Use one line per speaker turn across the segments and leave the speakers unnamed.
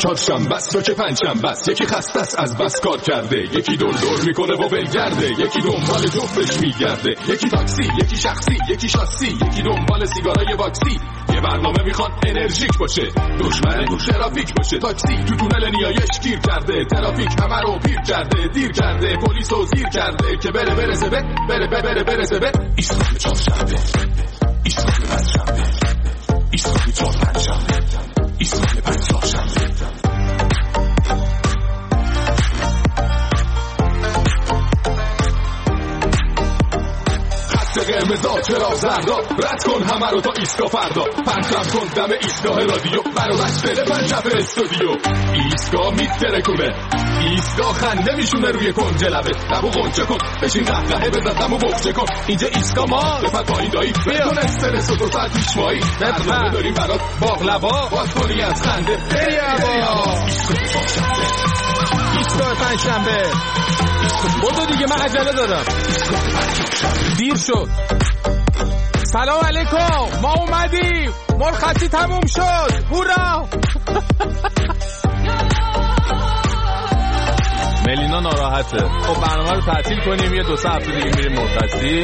چهارشنبه است تو که پنجشنبه است، یکی خسته است از بس کار کرده، یکی دور دور میکنه و ولگرده، یکی دنبال جفتش میگرده، یکی تاکسی، یکی شخصی، یکی شاسی، یکی دنبال سیگارای واکسی. یه برنامه میخوان انرژیک باشه، دشمن ترافیک باشه. تاکسی تو تونل نیایش گیر کرده، ترافیک همه رو پیر کرده، دیر کرده، پلیس رو زیر کرده که برسه به ایستگاه چهارشنبه، ایستگاه پنجشنبه، ایستگاه چهارشنبه، ایستگاه پنجشنبه. قرمزا چرا زردا، رد کن همه رو تا ایستگاه فردا، پرچم کن دم ایستگاه رادیو، برامش بده پنجشنبه استودیو. ایستگاه میترکونه، ایستگاه خنده میشونه روی کنج لبه، لبو غنچه کن بشین قهقهه بزن دمو بغچه کن. اینجا ایستگاه ما بپر پایین دایی، بدون استرس و 2 ساعت پیشوایی، برنامه داریم برات باقلوا، باز کنی از خنده بری هوا.
ایستگاه پنجشنبه بودو دیگه، من عجله دارم، دیر شد. سلام علیکم، ما اومدیم، مرخصی تموم شد، هورا. ملینا ناراحته. خب برنامه رو تعطیل کنیم، یه 2-3 هفته دیگه میریم مرخصی.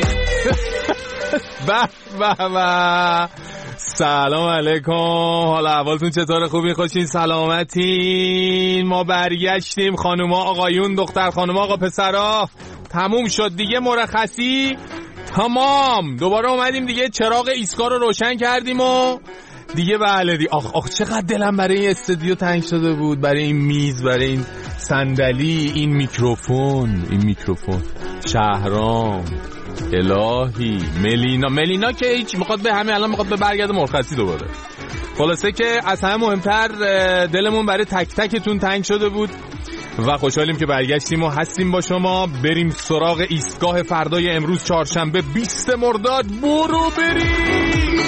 به سلام علیکم، حالا احوالتون چطوره؟ خوبین؟ خوشین؟ سلامتین؟ ما برگشتیم خانوما آقایون، دختر خانوما آقا پسرا، تموم شد دیگه مرخصی، تمام. دوباره اومدیم دیگه، چراغ ایستگاه رو روشن کردیم و دیگه بله دیگه. آخ چقدر دلم برای این استودیو تنگ شده بود، برای این میز، برای این صندلی، این میکروفون شهرام، الهی. ملینا که هیچ میخواد به همین الان میخواد به برگرده مرخصی دوباره. خلاصه که از همه مهمتر دلمون برای تک تکتون تنگ شده بود و خوشحالیم که برگشتیم و هستیم با شما. بریم سراغ ایستگاه فردای امروز چهارشنبه 20 مرداد. برو بریم.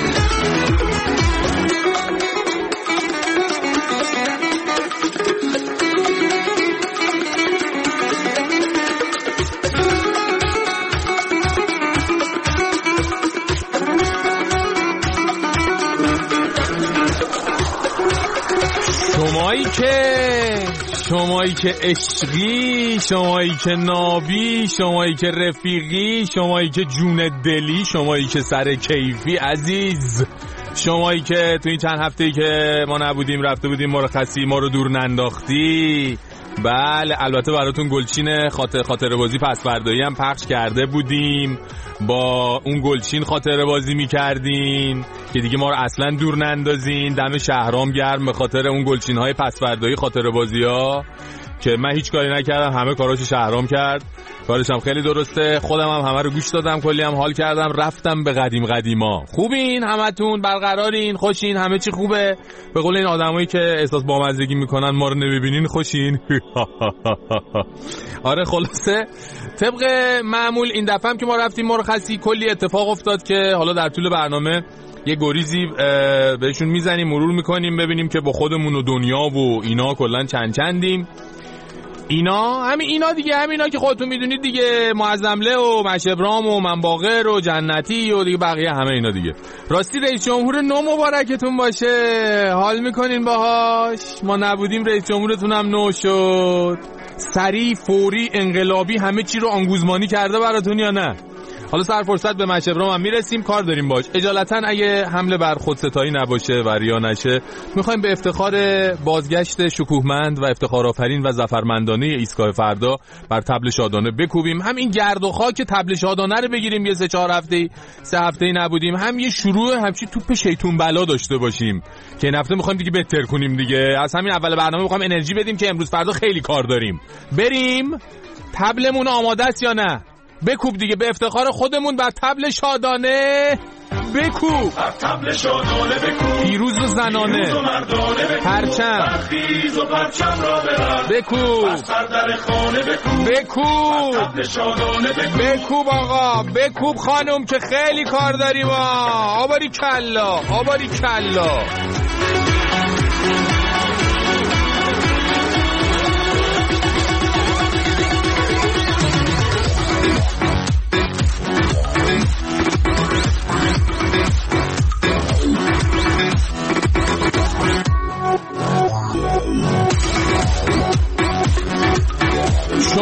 شمایی که عشقی، شمایی که نابی، شمایی که رفیقی، شمایی که جون دلی، شمایی که سر کیفی عزیز، شمایی که تو این چند هفته‌ای که ما نبودیم رفته بودیم مرخصی، ما رو دور ننداختی. بله البته براتون گلچین خاطره بازی پس فردایی هم پخش کرده بودیم، با اون گلچین خاطره بازی میکردین که دیگه ما رو اصلا دور نندازین. دم شهرام گرم به خاطر اون گلچین های پس فردایی خاطره بازی ها که من هیچ کاری نکردم، همه کاراشو شهرام کرد، کارش هم خیلی درسته. خودم هم همه رو گوش دادم، کلی هم حال کردم، رفتم به قدیما. خوبین همتون؟ برقرارین؟ خوشین؟ همه چی خوبه؟ به قول این آدمایی که احساس بامزگی میکنن ما رو نمیبینین خوشین؟ آره خلاصه طبق معمول این دفعه هم که ما رفتیم مرخصی کلی اتفاق افتاد که حالا در طول برنامه یه گریزی بهشون میزنیم، مرور میکنیم، ببینیم که با خودمون و دنیا و اینا کلن چندیم. اینا دیگه، همینا که خودتون میدونید دیگه، معظمله و مشبرام و منباغر و جنتی و دیگه بقیه همه اینا دیگه. راستی رئیس جمهور نو مبارکتون باشه، حال میکنین باهاش؟ ما نبودیم رئیس جمهورتون هم نو شد، سریع فوری انقلابی همه چی رو آنگوزمانی کرده براتون یا نه؟ حالا سر فرصت به مشبرام هم میرسیم، کار داریم باش. اجالتا اگه حمله بر خودستایی نباشه و ریا نشه، میخوایم به افتخار بازگشت شکوهمند و افتخارآفرین و ظفرمندانه ایستگاه فردا بر طبل شادانه بکوبیم. هم این گرد و خاک طبل شادانه رو بگیریم، یه 3 هفته‌ای نبودیم، هم یه شروع همچی توپ شیطون بلا داشته باشیم که این هفته میخوایم دیگه بهتر کنیم دیگه. از همین اول برنامه میخوایم انرژی بدیم که امروز فردا خیلی کار داریم. بریم. طبلمون آماده است یا نه؟ بکوب دیگه، به افتخار خودمون بر طبل شادانه بکوب، بر طبل شادانه بکوب، پیروز و زنانه، پرچم برخیز و پرچم را ببر، بکوب بر سردر خانه بکوب، بکوب بر طبل شادانه بکوب، بکوب آقا، بکوب خانم که خیلی کار داریم. آباری کلا.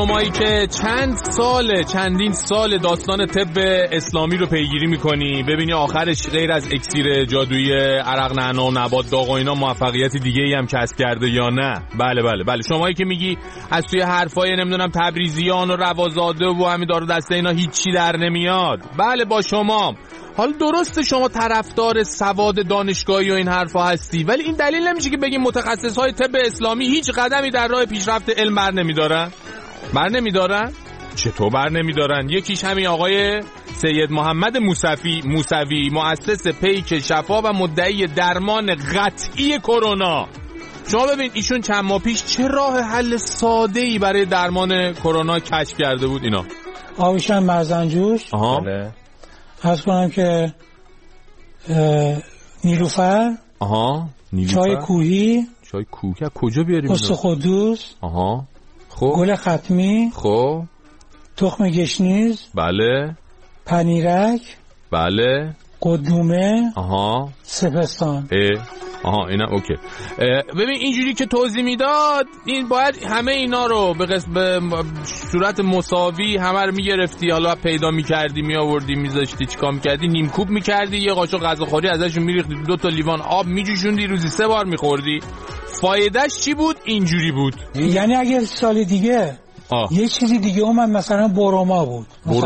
شمایی که چندین سال داستان طب اسلامی رو پیگیری میکنی ببینی آخرش غیر از اکسیر جادویی عرق نعنا و نبات داغ و اینا موفقیت دیگه ای هم کسب کرده یا نه؟ بله شمایی که میگی از توی حرفای نمیدونم تبریزیان و روازاده و همین دار و دسته اینا هیچی در نمیاد. بله با شما. حالا درسته شما طرفدار سواد دانشگاهی و این حرفا هستی، ولی این دلیل نمیشه که بگیم متخصصهای طب اسلامی هیچ قدمی در راه پیشرفت علم بر نمیدارن؟ چطور بر نمیدارن؟ یکیش همین آقای سید محمد موسوی مؤسس پیک شفا و مدعی درمان قطعی کرونا. شما ببین ایشون چند ماه پیش چه راه حل ساده‌ای برای درمان کرونا کشف کرده بود. اینا
آبشم مرزنجوش.
بله.
عرض کنم که نیلوفر. چای کوهی
کجا بیاریم؟
استخدوس.
خب
گل ختمی.
خب
تخم گشنیز.
بله.
پنیرک.
بله.
قدومه. سپستان.
اینا اوکی. ببین اینجوری که توضیح میداد این باید همه اینا رو به صورت مساوی همه رو میگرفتی، حالا پیدا میکردی میآوردی میذاشتی چیکار میکردی، نیمکوب میکردی، یه قاشق غذاخوری ازشون میریختی، 2 تا لیوان آب میجوشوندی، روزی 3 بار میخوردی. فایدهش چی بود؟ اینجوری بود.
یعنی اگه سال دیگه یه چیزی دیگه اومد مثلا بروما بود،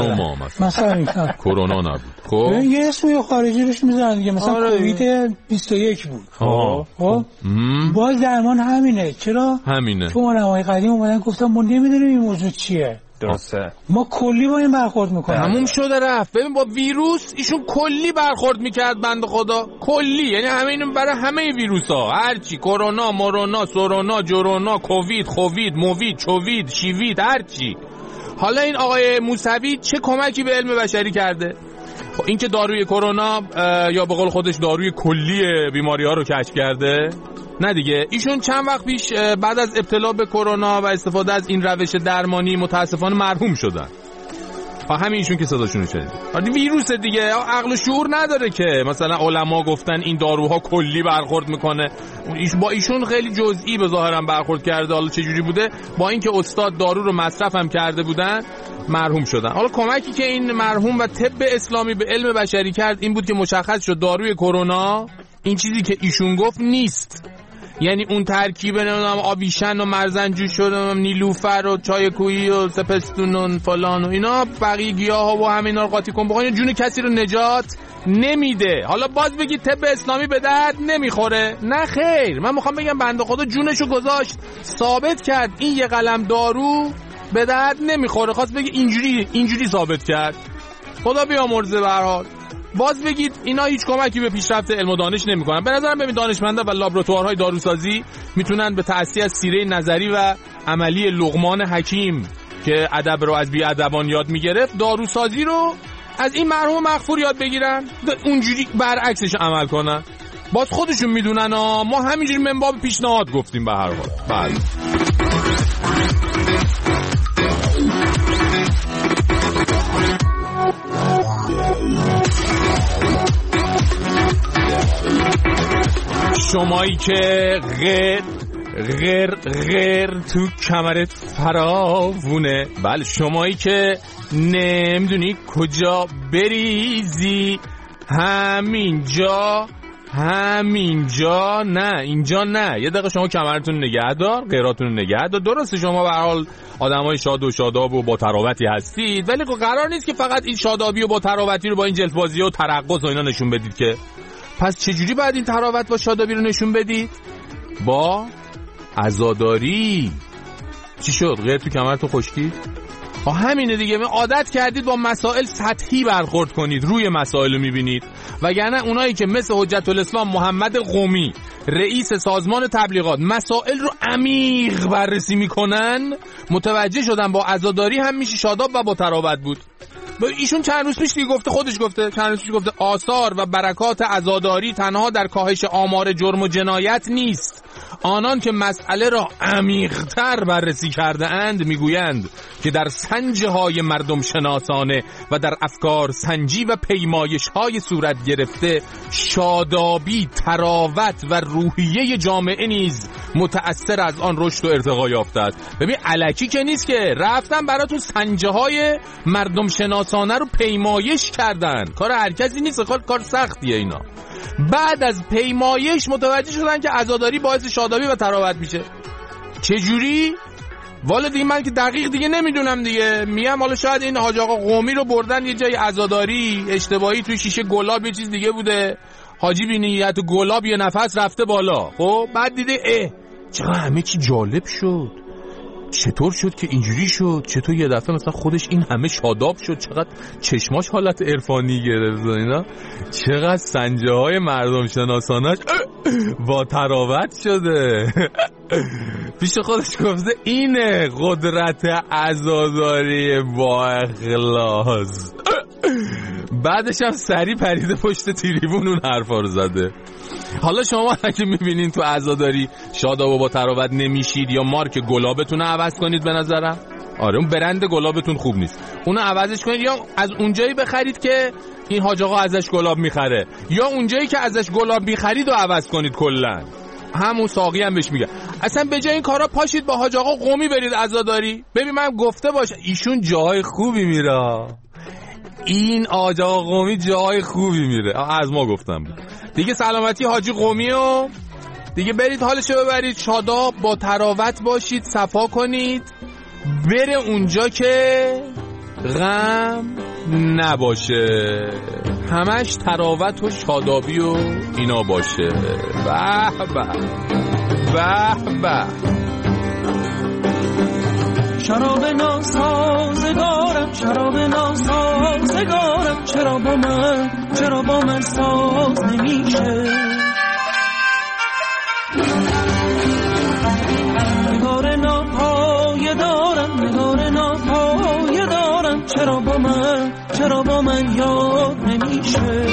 مثلا
کرونا نبود. خب
یه اسم خارجی روش میذارن دیگه، مثلا کووید 21 بود. خب باز درمان همینه. چرا همینه؟ تو علمای قدیم اومدن گفتن ما نمیدونیم این موضوع چیه.
درسته.
ما کلی با این برخورد میکنیم.
تموم شده رفت. ببین با ویروس ایشون کلی برخورد میکرد بنده خدا، کلی، یعنی همین برای همه ویروسا، هرچی، کرونا، مورونا، سورونا، جورونا، کووید، خووید، مووید، چووید، شیوید، هرچی. حالا این آقای موسوی چه کمکی به علم بشری کرده؟ خب این که داروی کرونا یا به قول خودش داروی کلی بیماری ها رو کشف کرده؟ نه دیگه. ایشون چند وقت پیش بعد از ابتلا به کرونا و استفاده از این روش درمانی متاسفانه مرحوم شدن. همین ایشون که صداشون رو شنید. ویروس دیگه عقل و شعور نداره که مثلا علما گفتن این داروها کلی برخورد میکنه. با ایشون خیلی جزئی به ظاهرم برخورد کرده. حالا چه جوری بوده؟ با اینکه استاد دارو رو مصرف هم کرده بودن مرحوم شدن. حالا کمکی که این مرحوم و طب اسلامی به علم بشری کرد این بود که مشخص شد داروی کرونا این چیزی که ایشون گفت نیست. یعنی اون ترکیب نمیدونم آبیشن و مرزنجوش و نیلوفر و چای کوهی و سپستون و فلان و اینا بقیه گیاها و همینا رو قاطی کن بخوین جون کسی رو نجات نمیده. حالا باز بگید طب اسلامی به درد نمیخوره. نه خیر، من میخوام بگم بنده خدا جونشو گذاشت، ثابت کرد این یه قلم دارو به درد نمیخوره. خواست بگه اینجوری ثابت کرد. خدا بیامرزه. به هر حال باز بگید اینا هیچ کمکی به پیشرفت علم و دانش نمیکنن. به نظرم ببین دانشمندا و لابراتوارهای داروسازی میتونن به تأثیر از سیره نظری و عملی لقمان حکیم که ادب رو از بی‌ادبان یاد میگرفت داروسازی رو از این مرحوم مغفور یاد بگیرن، اونجوری برعکسش عمل کنن. باز خودشون میدونن. ما همینجوری من باب پیشنهاد گفتیم به هر حال. بله. شمایی که غیر تو کمرت فراوونه. بله شمایی که نمیدونی کجا بریزی، همینجا نه اینجا نه. یه دقیقه شما کمرتون نگه دار، غیراتون نگه دار. درسته شما به هر حال آدمای شاد و شاداب و با تراوتی هستید، ولی قرار نیست که فقط این شادابی و با تراوتی رو با این جلف‌بازی و ترقص و اینا نشون بدید که. پس چجوری باید این تراوت با شادابی رو نشون بدید؟ با عزاداری. چی شد؟ غیر تو کمرتون خشکید؟ همینه دیگه. عادت کردید با مسائل سطحی برخورد کنید، روی مسائل رو میبینید. وگرنه اونایی که مثل حجت الاسلام محمد قمی رئیس سازمان تبلیغات مسائل رو عمیق بررسی میکنن، متوجه شدن با عزاداری هم میشه شاداب و با تراوت بود. ایشون چند روز پیش دیگه گفته آثار و برکات عزاداری تنها در کاهش آمار جرم و جنایت نیست. آنان که مسئله را عمیق‌تر بررسی کرده اند میگویند که در سنج‌های مردم شناسانه و در افکار سنجی و پیمایش‌های صورت گرفته شادابی، تراوت و روحیه جامعه نیز متأثر از آن رشد و ارتقا یافته است. ببین الکی که نیست که، رفتن براتون سنجه های مردم شناسانه رو پیمایش کردن. کار هر کسی نیست، کار سختیه اینا. بعد از پیمایش متوجه شدن که عزاداری باعث شادابی و تراوت میشه. چجوری؟ والا دیگه من که دقیق دیگه نمیدونم دیگه. میگم حالا شاید این حاج آقا قومی رو بردن یه جای عزاداری، اشتباهی توی شیشه گلاب یه چیز دیگه بوده، حاجی بی نیت گلاب یه نفس رفته بالا. خب بعد دیده چقدر همه چی جالب شد، چطور شد که اینجوری شد، چطور یه دفعه مثلا خودش این همه شاداب شد، چقدر چشماش حالت عرفانی گرفت اینا، چقدر سنجه های مردم شناسانش با تراوت شده. پیش خودش گفته اینه قدرت عزاداری با اخلاص. بعدش هم سری پریده پشت تریبون اون حرفا رو زده. حالا شما اگه میبینین تو عزاداری شاداب و با تراوت نمیشید یا مارک گلابتون رو عوض کنید به نظرم. آره اون برند گلابتون خوب نیست، اونو عوضش کنید یا از اونجایی بخرید که این حاج آقا ازش گلاب میخره، یا اونجایی که ازش گلاب میخرید و عوض کنید کلا. همون ساقی هم بهش میگه اصلا به جای این کارا پاشید با حاج آقا قومی برید عزاداری. ببین من گفته باشه ایشون جای خوبی میره، این حاج آقا قومی جای خوبی میره، از ما گفتم دیگه. سلامتی حاجی قومی و دیگه برید حالشو ببرید، شاداب با تراوت باشید، صفا کنید، بره اونجا که غم نباشه، همش تراوت و شادابی و اینا باشه. به به به به.
شراب ناسازگارم، شراب ناسازگارم، چرا با من ساز نمیشه. نگار ناپایه دارم، نگار ناپایه دارم، چرا با من یاد نمیشه.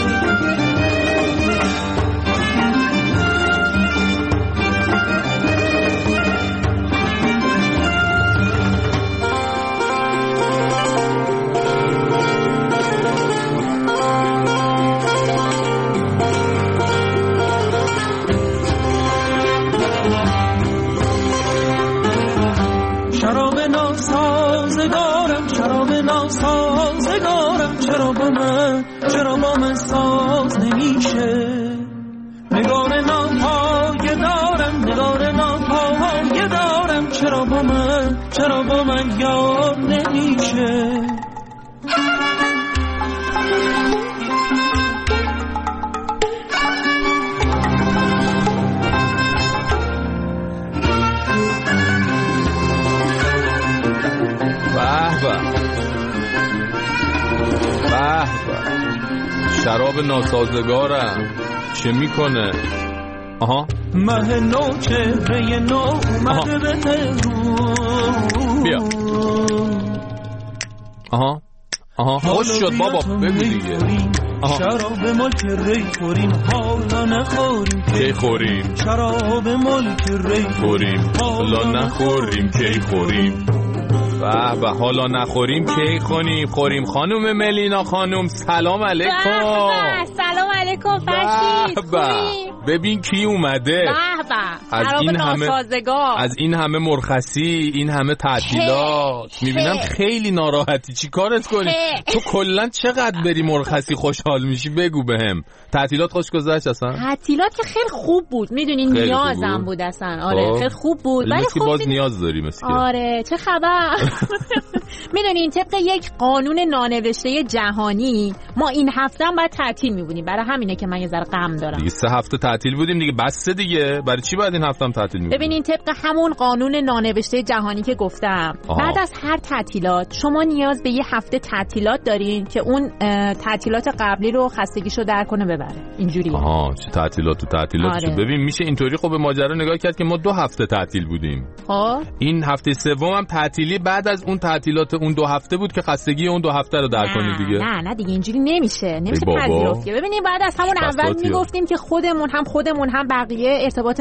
شراب ناسازگارم، شراب ناسازگارم، چرا با من ساز نمیشه. نگار ناپایه دارم، نگار ناپایه دارم، چرا با من یاد نمیشه.
شراب ناسازگارم چه میکنه؟ آها
مه نو چهره نو اومده به تهرون.
بیا. آها خوش شد بابا بگو دیگه.
شراب ملک ری خوریم حالا نخوریم
کی خوریم،
شراب ملک ری
خوریم حالا نخوریم کی خوریم. به حالا نخوریم کی خوریم. خانم ملینا خانم سلام علیکم.
سلام علیکم فرشید.
ببین کی اومده. از این همه مرخصی، این همه تعطیلات میبینم خیلی ناراحتی. چی کارت کنی؟ تو کلا چقدر بری مرخصی خوشحال میشی؟ بگو بهم. تعطیلات خوش گذشت اصلا؟
تعطیلات که خیلی خوب بود، میدونی نیازم بود اصلا. آره خیلی خوب بود.
ولی خب باز نیاز داری مثل که.
آره چه خبر؟ میدونین طبق یک قانون نانوشته جهانی ما این هفته هم باید تعطیل میبونیم، برای همینه که من یه ذره غم دارم.
دیگه 3 هفته تعطیل بودیم دیگه، بس دیگه. برای چی باید این هفته هم تعطیل میبونیم؟
ببینین طبق همون قانون نانوشته جهانی که گفتم بعد از هر تعطیلات شما نیاز به یه هفته تعطیلات دارین که اون تعطیلات قبلی رو خستگیشو در کنه ببره. اینجوری.
چه تعطیلات
آره.
ببین میشه اینطوری خب به ماجرا نگاه کرد که ما 2 هفته تعطیل بودیم. این هفته سوم هم تعطیلی بعد از اون تعطیلات اون 2 هفته بود که خستگی اون 2 هفته رو در کنی دیگه.
نه دیگه اینجوری نمیشه پذیرفت. ببینید بعد از همون اول میگفتیم که خودمون هم بقیه ارتباط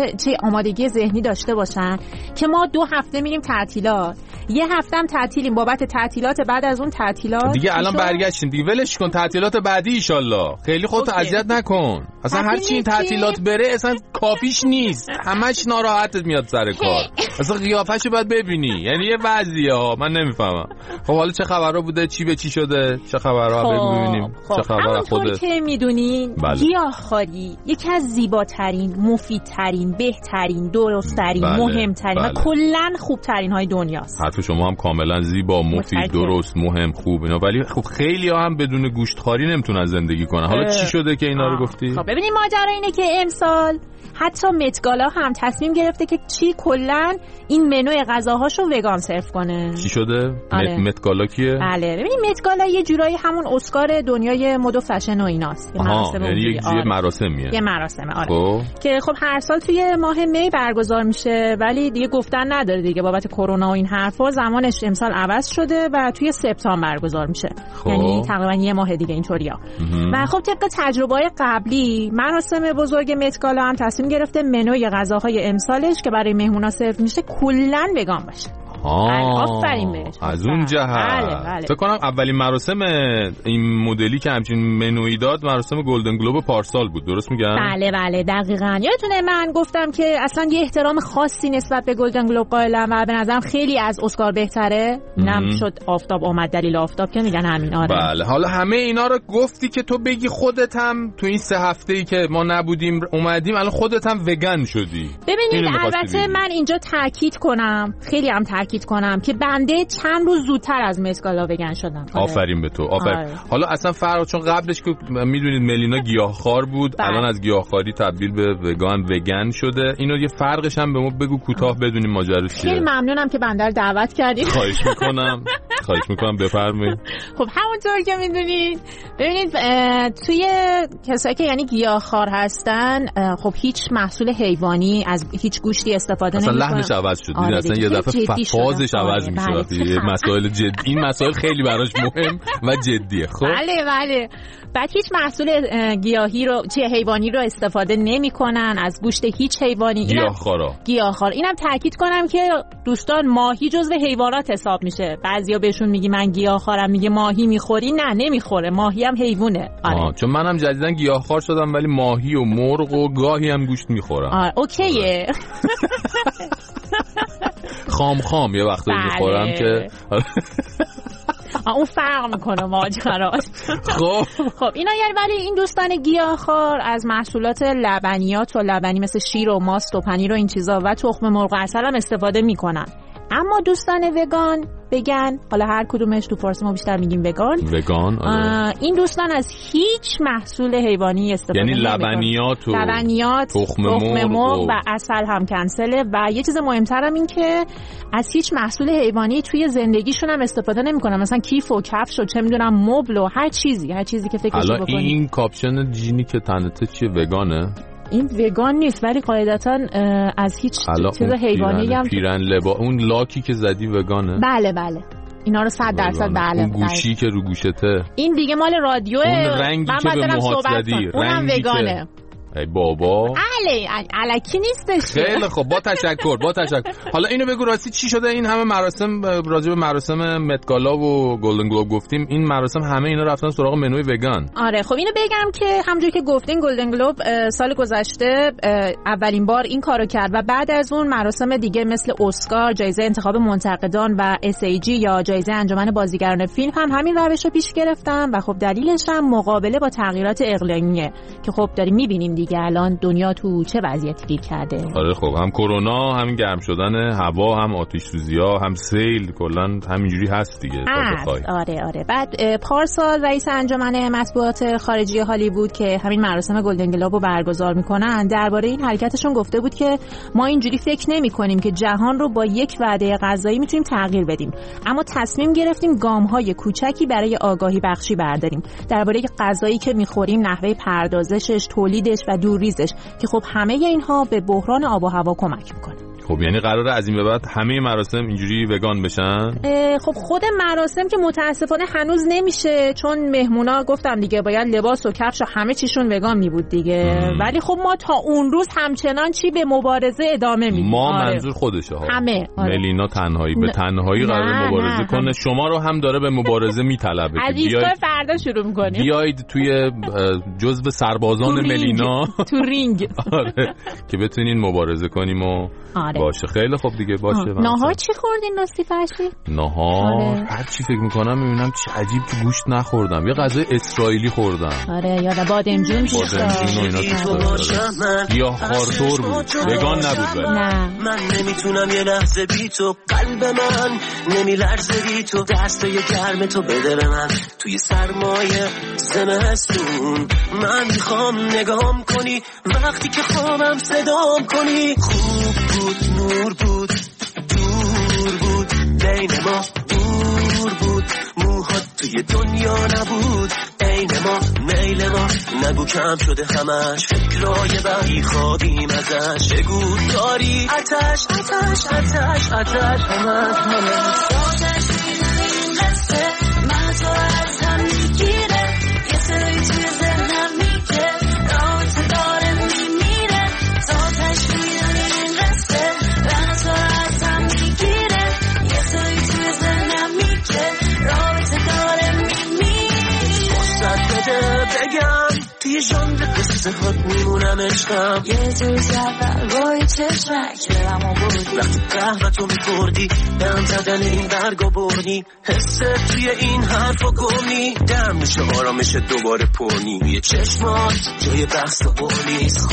چه آمادگی ذهنی داشته باشن که ما 2 هفته میریم تعطیلات، 1 هفته هم تعطیلیم بابت تعطیلات، بعد از اون تعطیلات
دیگه الان برگشتیم دیگه، ولش کن تعطیلات بعدی ان شاءالله. خیلی خودت اذیت نکن، اصلا هر چی این تعطیلات بره اصلا کافیش نیست، همش ناراحتت میاد سر کار. اصلا قیافه‌شو باید ببینی، یعنی یه وضعیه من نمیفهمم. خب حالا چه خبرا بوده، چی به چی شده، چه خبرا بگو ببینیم. چه خبر خودت
که میدونین گیاهخواری یکی از زیباترین، مفیدترین، بهترین، درستترین، مهمترین و کلا خوبترین های دنیاست.
حرف شما هم کاملا زیبا، مفید، درست، مهم، خوب اینا، ولی خب خیلی ها هم بدون گوشتخواری نمیتونن زندگی کنن. حالا چی شده که اینا رو گفتی؟
خب ببینید ماجرا اینه که امسال حتی متگالا هم تصمیم گرفته که کلا این منوی غذاهاشو وگان سرو کنه.
چی شده؟ متگالا کیه؟
بله ببینید متگالا یه جورایی همون اسکار دنیای مد و فشن و ایناست.
یعنی یه مراسمیه.
یه مراسمه که خب هر سال توی ماه می برگزار میشه، ولی دیگه گفتن نداره دیگه بابت کرونا و این حرفا، زمانش امسال عوض شده و توی سپتامبر برگزار میشه. یعنی تقریبا یه ماه دیگه اینطوریا. و خب طبق تجربه‌های قبلی مراسم بزرگ متگالا هم تصمیم گرفته منوی غذاهای امسالش که برای مهمونا سرو میشه کلاً وگان باشه. آفرین بهش.
از اون جهت فکر کنم اولین مراسم این مدلی که همچین منوی داد مراسم گلدن گلوب پارسال بود، درست میگم؟
بله دقیقاً. یادتونه من گفتم که اصلا یه احترام خاصی نسبت به گلدن گلوب قائلم و به نظرم خیلی از اسکار بهتره. اینم شد آفتاب اومد دلیل آفتاب که میگن همین. آره
بله. حالا همه اینا رو گفتی که تو بگی خودت هم تو این 3 هفته‌ای که ما نبودیم اومدیم الان خودت هم وگان شدی.
ببینید البته من اینجا تاکید کنم، خیلی هم تاکید کنم که بنده چند روز زودتر از متگالا وگان شدم.
آفرین به تو، آفرین. حالا اصلا فرق، چون قبلش که میدونید ملینا گیاهخوار بود، الان از گیاهخواری تبدیل به وگان شده. اینو یه فرقش هم به ما بگو کوتاه بدونیم ماجرا چیه.
خیلی ممنونم که بنده رو دعوت کردید.
خواهش میکنم بفرمایید.
خب همونطور که میدونید ببینید توی کسایی که یعنی گیاهخوار هستن خب هیچ محصول حیوانی از هیچ گوشتی استفاده نمی‌کنن.
اصلا لحنش عوض شد. اصلا یه دفعه فازش عوض میشه وقتی مسائل جدی، این مسائل خیلی براش مهم و جدیه. خب
بله. بعد هیچ محصول گیاهی رو حیوانی رو استفاده نمی‌کنن از گوشت هیچ حیوانی. گیاهخوار. اینم تاکید کنم که دوستان ماهی جزو حیوانات حساب میشه. بعضیا بهشون میگی من گیاهخوارم، میگه ماهی میخوری؟ نه نمیخوره، ماهی هم حیوانه.
چون منم جدیدن گیاهخوار شدم ولی ماهی و مرغ و گاهی هم گوشت میخورم.
اوکیه.
خام یه وقتی میخورم که
اون فرق میکنه ماجراست. خب اینا یعنی ولی این دوستان گیاهخوار از محصولات لبنیات و لبنی مثل شیر و ماست و پنیر و این چیزا و تخم مرغ و عسل هم استفاده میکنن. اما دوستان وگان بگن، حالا هر کدومش تو فارسی ما بیشتر میگیم وگان. این دوستان از هیچ محصول حیوانی استفاده
یعنی لبنیات تخم
مرغ و عسل هم کنسله. و یه چیز مهمتر هم این که از هیچ محصول حیوانی توی زندگیشون هم استفاده نمیکنن، مثلا کیف و کفش و چه میدونم مبل و هر چیزی که فکرش بکنی.
حالا این کاپشن جینی که تنته چیه وگانه؟
این وگان نیست ولی قاعدتاً از هیچ چیز حیوانی هم
پیرن اون لاکی که زدی وگانه؟
بله اینا رو 100% بله.
اون گوشی که رو گوشته این
دیگه مال رادیوه.
اون رنگی که به موهات زدی
اونم وگانه.
ای بابا
الکی نیستش.
خیلی خب با تشکر. حالا اینو بگو راستی چی شده؟ این همه مراسم راجع به مراسم متگالا و گلدن گلوب گفتیم، این مراسم همه اینا رفتن سراغ منوی وگان.
آره خب اینو بگم که همونجوری که گفتین گلدن گلوب سال گذشته اولین بار این کارو کرد و بعد از اون مراسم دیگه مثل اسکار، جایزه انتخاب منتقدان و SAG یا جایزه انجمن بازیگران فیلم هم همین روشو پیش گرفتن و خب دلیلش هم مقابله با تغییرات اقلیمیه که خب داریم می‌بینیم دیگه الان دنیا تو چه وضعیتی گیر کرده.
آره خب هم کرونا، هم گرم شدن هوا، هم آتش سوزی‌ها، هم سیل، کلا همینجوری هست دیگه.
آره. بعد پارسال رئیس انجمن مطبوعات خارجی هالیوود که همین مراسم گلدن گلوب رو برگزار میکنن درباره این حرکتشون گفته بود که ما اینجوری فکر نمی‌کنیم که جهان رو با یک وعده غذایی میتونیم تغییر بدیم، اما تصمیم گرفتیم گام‌های کوچکی برای آگاهی بخشی برداریم درباره غذایی که می‌خوریم، نحوه پردازشش، تولیدش و دورریزش که خب همه اینها به بحران آب و هوا کمک میکنه.
خب یعنی قراره از این به بعد همه مراسم اینجوری وگان بشن؟
خب خود مراسم که متاسفانه هنوز نمیشه، چون مهمونا گفتم دیگه باید لباس و کفش و همه چیشون وگان می بود دیگه. ولی خب ما تا اون روز همچنان چی به مبارزه ادامه میدیم.
ما منظور خودشه ها.
همه.
ملینا تنهایی به تنهایی قراره مبارزه کنه. شما رو هم داره به مبارزه میطلبه.
از ایستگاه فردا شروع می‌کنیم.
بیایید توی جزو سربازان ملینا
تو رینگ.
آره که بتونین مبارزه کنیم و باشه. خیلی خوب دیگه باشه.
ناهار چی خوردین راستی فرشی؟
ناهار هر چی فکر میکنم میبینم چه عجیب که گوشت نخوردم. یه غذای اسرائیلی خوردم.
آره یاد بادمجون
و اینا یا خارطور بود. وگان نبود.
نه
من نمیتونم یه لحظه بی تو، قلب من نمیلرزه بی تو، دستای گرم تو بده به من توی سرمایه زمستون. من میخوام نگام کنی وقتی که خوابم صدام کنی. خوب بود نور بود دور بود بین ما، دور بود موهات توی دنیا نبود عین ما، میل ما نگو کم شده همش، فکرای بقی خوابیم ازش، بگو داری آتش آتش آتش آتش همش آتش میدونیم قصه من تو از هم میگیره، یه سری توی ذهنم میگه رابطه داره میمیره، آتش میدونیم قصه من تو از هم میگیره، یه سری توی ذهنم میگه رابطه داره میمیره. واسه بده بگم توی ژانر قصه هات میمونم عشقم، یه توی زفر بای چشمک برم و بردی، وقتی قهوتو میخوردی دم زدن این برگا بردی، حسه توی این حرفا گمی دم میشه آرامش دوباره پرنی، یه چشمات جای بحث و قولیست.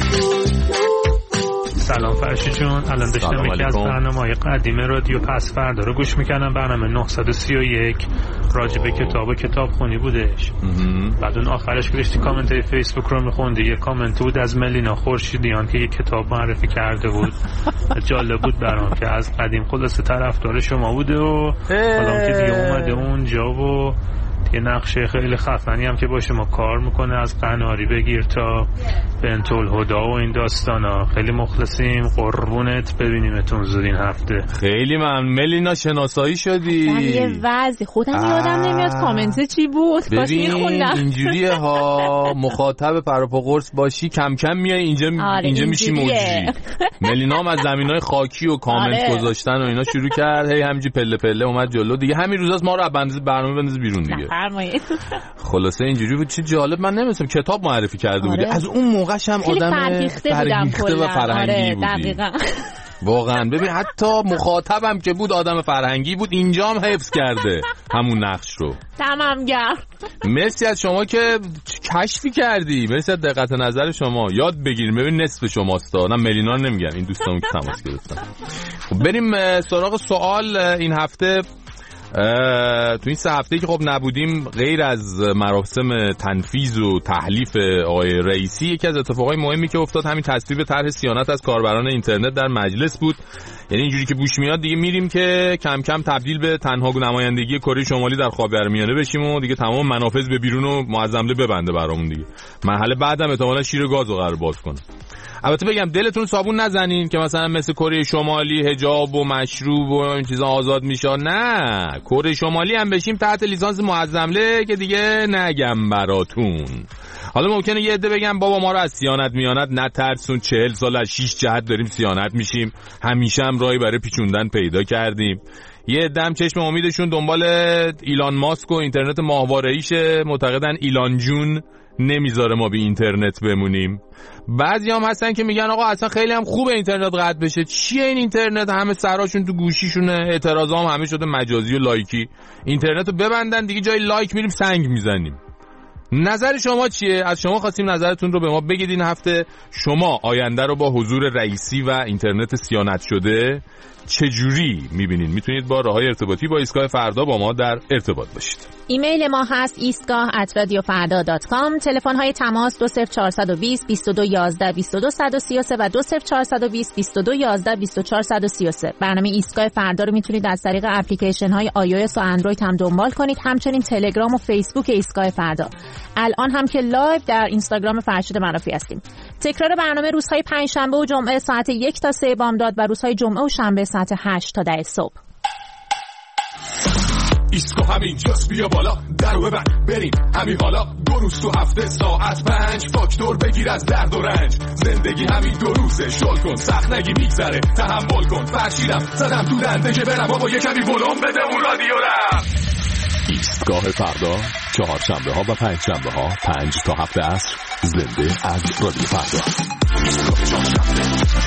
سلام فرشی جون، الان داشتم یکی از برنامه‌های قدیم رادیو پس فردا رو گوش میکنم. برنامه 931 راجب کتاب خونی بودش. بعد اون آخرش گرفتی کامنت های فیسبوک رو میخوندی، یه کامنت بود از ملینا خورشیدیان که یه کتاب معرفی کرده بود. جالب بود برام که از قدیم خلاصه طرفدار شما بوده و حالا که دیگه اومده اونجا و یه نقشه خیلی خفنی هم که با شما کار میکنه، از قناری بگیر تا بنت الهدی و این داستانا. خیلی مخلصیم، قربونت، ببینیمتون زود این هفته.
خیلی من ملینا شناسایی شدی.
یه وضعی خودم یادم نمیاد کامنت چی بود، کاش میخوندم.
اینجوریه ها، مخاطب پروپا قرص باشی کم کم میای اینجا. اینجا میشی موجی. ملینا هم از زمینای خاکی و کامنت گذاشتن و اینا شروع کرد، هی همینجوری پله پله اومد جلو دیگه. همین روزاست ما رو از برنامه بنداز بیرون دیگه. خلاصه اینجوری بود. چه جالب، من نمی‌دونم کتاب معرفی کرده بودی. از اون موقعش هم آدم فرهیخته و فرهنگی بودی. واقعا ببین حتی مخاطبم که بود آدم فرهنگی بود، اینجا هم حفظ کرده همون نقش رو.
تمام گرم.
مرسی از شما که کشفی کردی، مرسی از دقت نظر شما. یاد بگیریم، ببین نصف شماست. نه ملینا رو نمیگم، این دوستامون که تماس گرفتن. خب بریم سراغ سوال این هفته. تو این 3 هفته‌ای که خب نبودیم، غیر از مراسم تنفیذ و تحلیف آقای رئیسی، یکی از اتفاقای مهمی که افتاد همین تصویب طرح صیانت از کاربران اینترنت در مجلس بود. یعنی اینجوری که بوش میاد دیگه میریم که کم کم تبدیل به تنها نمایندگی کره شمالی در خاورمیانه بشیم و دیگه تمام منافذ به بیرون و معظمله ببنده برامون دیگه. مرحله بعدم احتمالاً شیر گازو قرار باز کنه. البته بگم دلتون صابون نزنین که مثلا مثل کره شمالی حجاب و مشروب و این چیزا آزاد میشه. نه، کره شمالی هم بشیم تحت لیسانس معظمله که دیگه نگم براتون. حالا ممکنه یه عده بگم بابا ما رو از صیانت میانت نترسون، 40 سال از 6 جهت داریم صیانت میشیم، همیشه هم راهی برای پیچوندن پیدا کردیم. یه عده هم چشم امیدشون دنبال ایلان ماسک و اینترنت ماهواره‌ایشه، معتقدن ایلان جون نمیذاره ما بی اینترنت بمونیم. بعضی هم هستن که میگن آقا اصلا خیلی هم خوبه اینترنت قطع بشه، چیه این اینترنت، همه سراشون تو گوشیشونه، اعتراضا هم همه شده مجازی و لایکی. اینترنتو ببندن دیگه، جای لایک میریم سنگ میزنیم. نظر شما چیه؟ از شما خواستیم نظرتون رو به ما بگید. این هفته شما آینده رو با حضور رئیسی و اینترنت صیانت شده چجوری میبینید؟ میتونید با راههای ارتباطی با ایستگاه فردا با ما در ارتباط باشید.
ایمیل ما هست eastgah@radiofarda.com. تلفن های تماس 20420 2211 22133 و 20420 2211 24133. برنامه ایستگاه فردا رو میتونید از طریق اپلیکیشن های iOS و اندروید هم دنبال کنید، همچنین تلگرام و فیسبوک ایستگاه فردا. الان هم که لایو در اینستاگرام فرشید معرفی هستیم. تکرار برنامه روزهای پنجشنبه و جمعه ساعت 1 تا 3 بامداد و روزهای جمعه و شنبه ساعت 8 تا 10 صبح.
ایسکو همینجاست، بیا بالا درو ببند بریم همین حالا. 2 روز تو هفته ساعت 5 فاکتور بگیر از درد و رنج. زندگی همین 2 روزه، شل کن سخت نگی میگذره، تحمل کن. فرشیدم زدم تو دنده که برم بابا یه کمی ولوم بده اون رادیو رم. ایستگاه فردا، 4 شنبه ها و 5 شنبه ها 5 تا 7 عصر، زنده از رادیو فردا. ایستگاه 4 شنبه،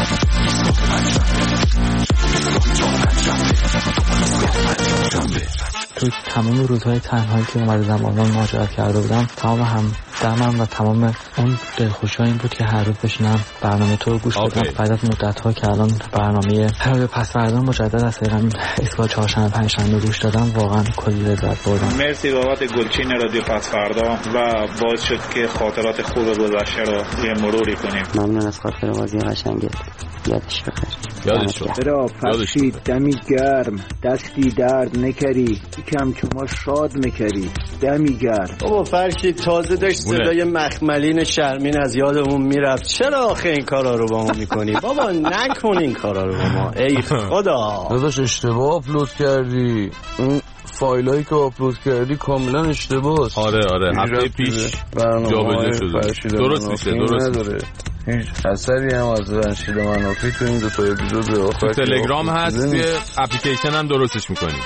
تو تمام روزهای تنهایی که اومده زمان مهاجرت کرده بودم، تمام همدمم و تمام اون دلخوشی این بود که هر روز بشینم برنامه تو رو گوش بدم. بعد از مدت‌ها که الان برنامه رادیو پس فردا مجدد از ایستگاه 4 شنبه 5 شنبه گوش دادم، واقعا کلی لذت بردم.
مرسی بابت گلچین رادیو پس فردا و باعث شد که خاطرات خوب گذشته رو یه مروری کنیم.
ممنون از خاطر بازی قشنگت. یادش بخیر.
یادش بخیر.
را فرشید دمی گرم، دستی درد نکری، یکم چما شاد میکری، دمی گرم.
بابا فرشید تازه داشت صدای مخملین شرمین از یادمون میرفت. چرا آخه این کارا رو با ما میکنی؟ بابا نکن این کارا رو با ما. ای خدا
داداش اشتباه آپلود کردی. اون فایلایی که آپلود کردی کاملا اشتباهه.
آره هفته پیش جابجا شده. درست میشه، درست نداره.
هیچ اثری هم از رنشید منافی تو این 2 تا اپیزود آخر
تلگرام هست، یه اپلیکیشن هم درستش میکنیم.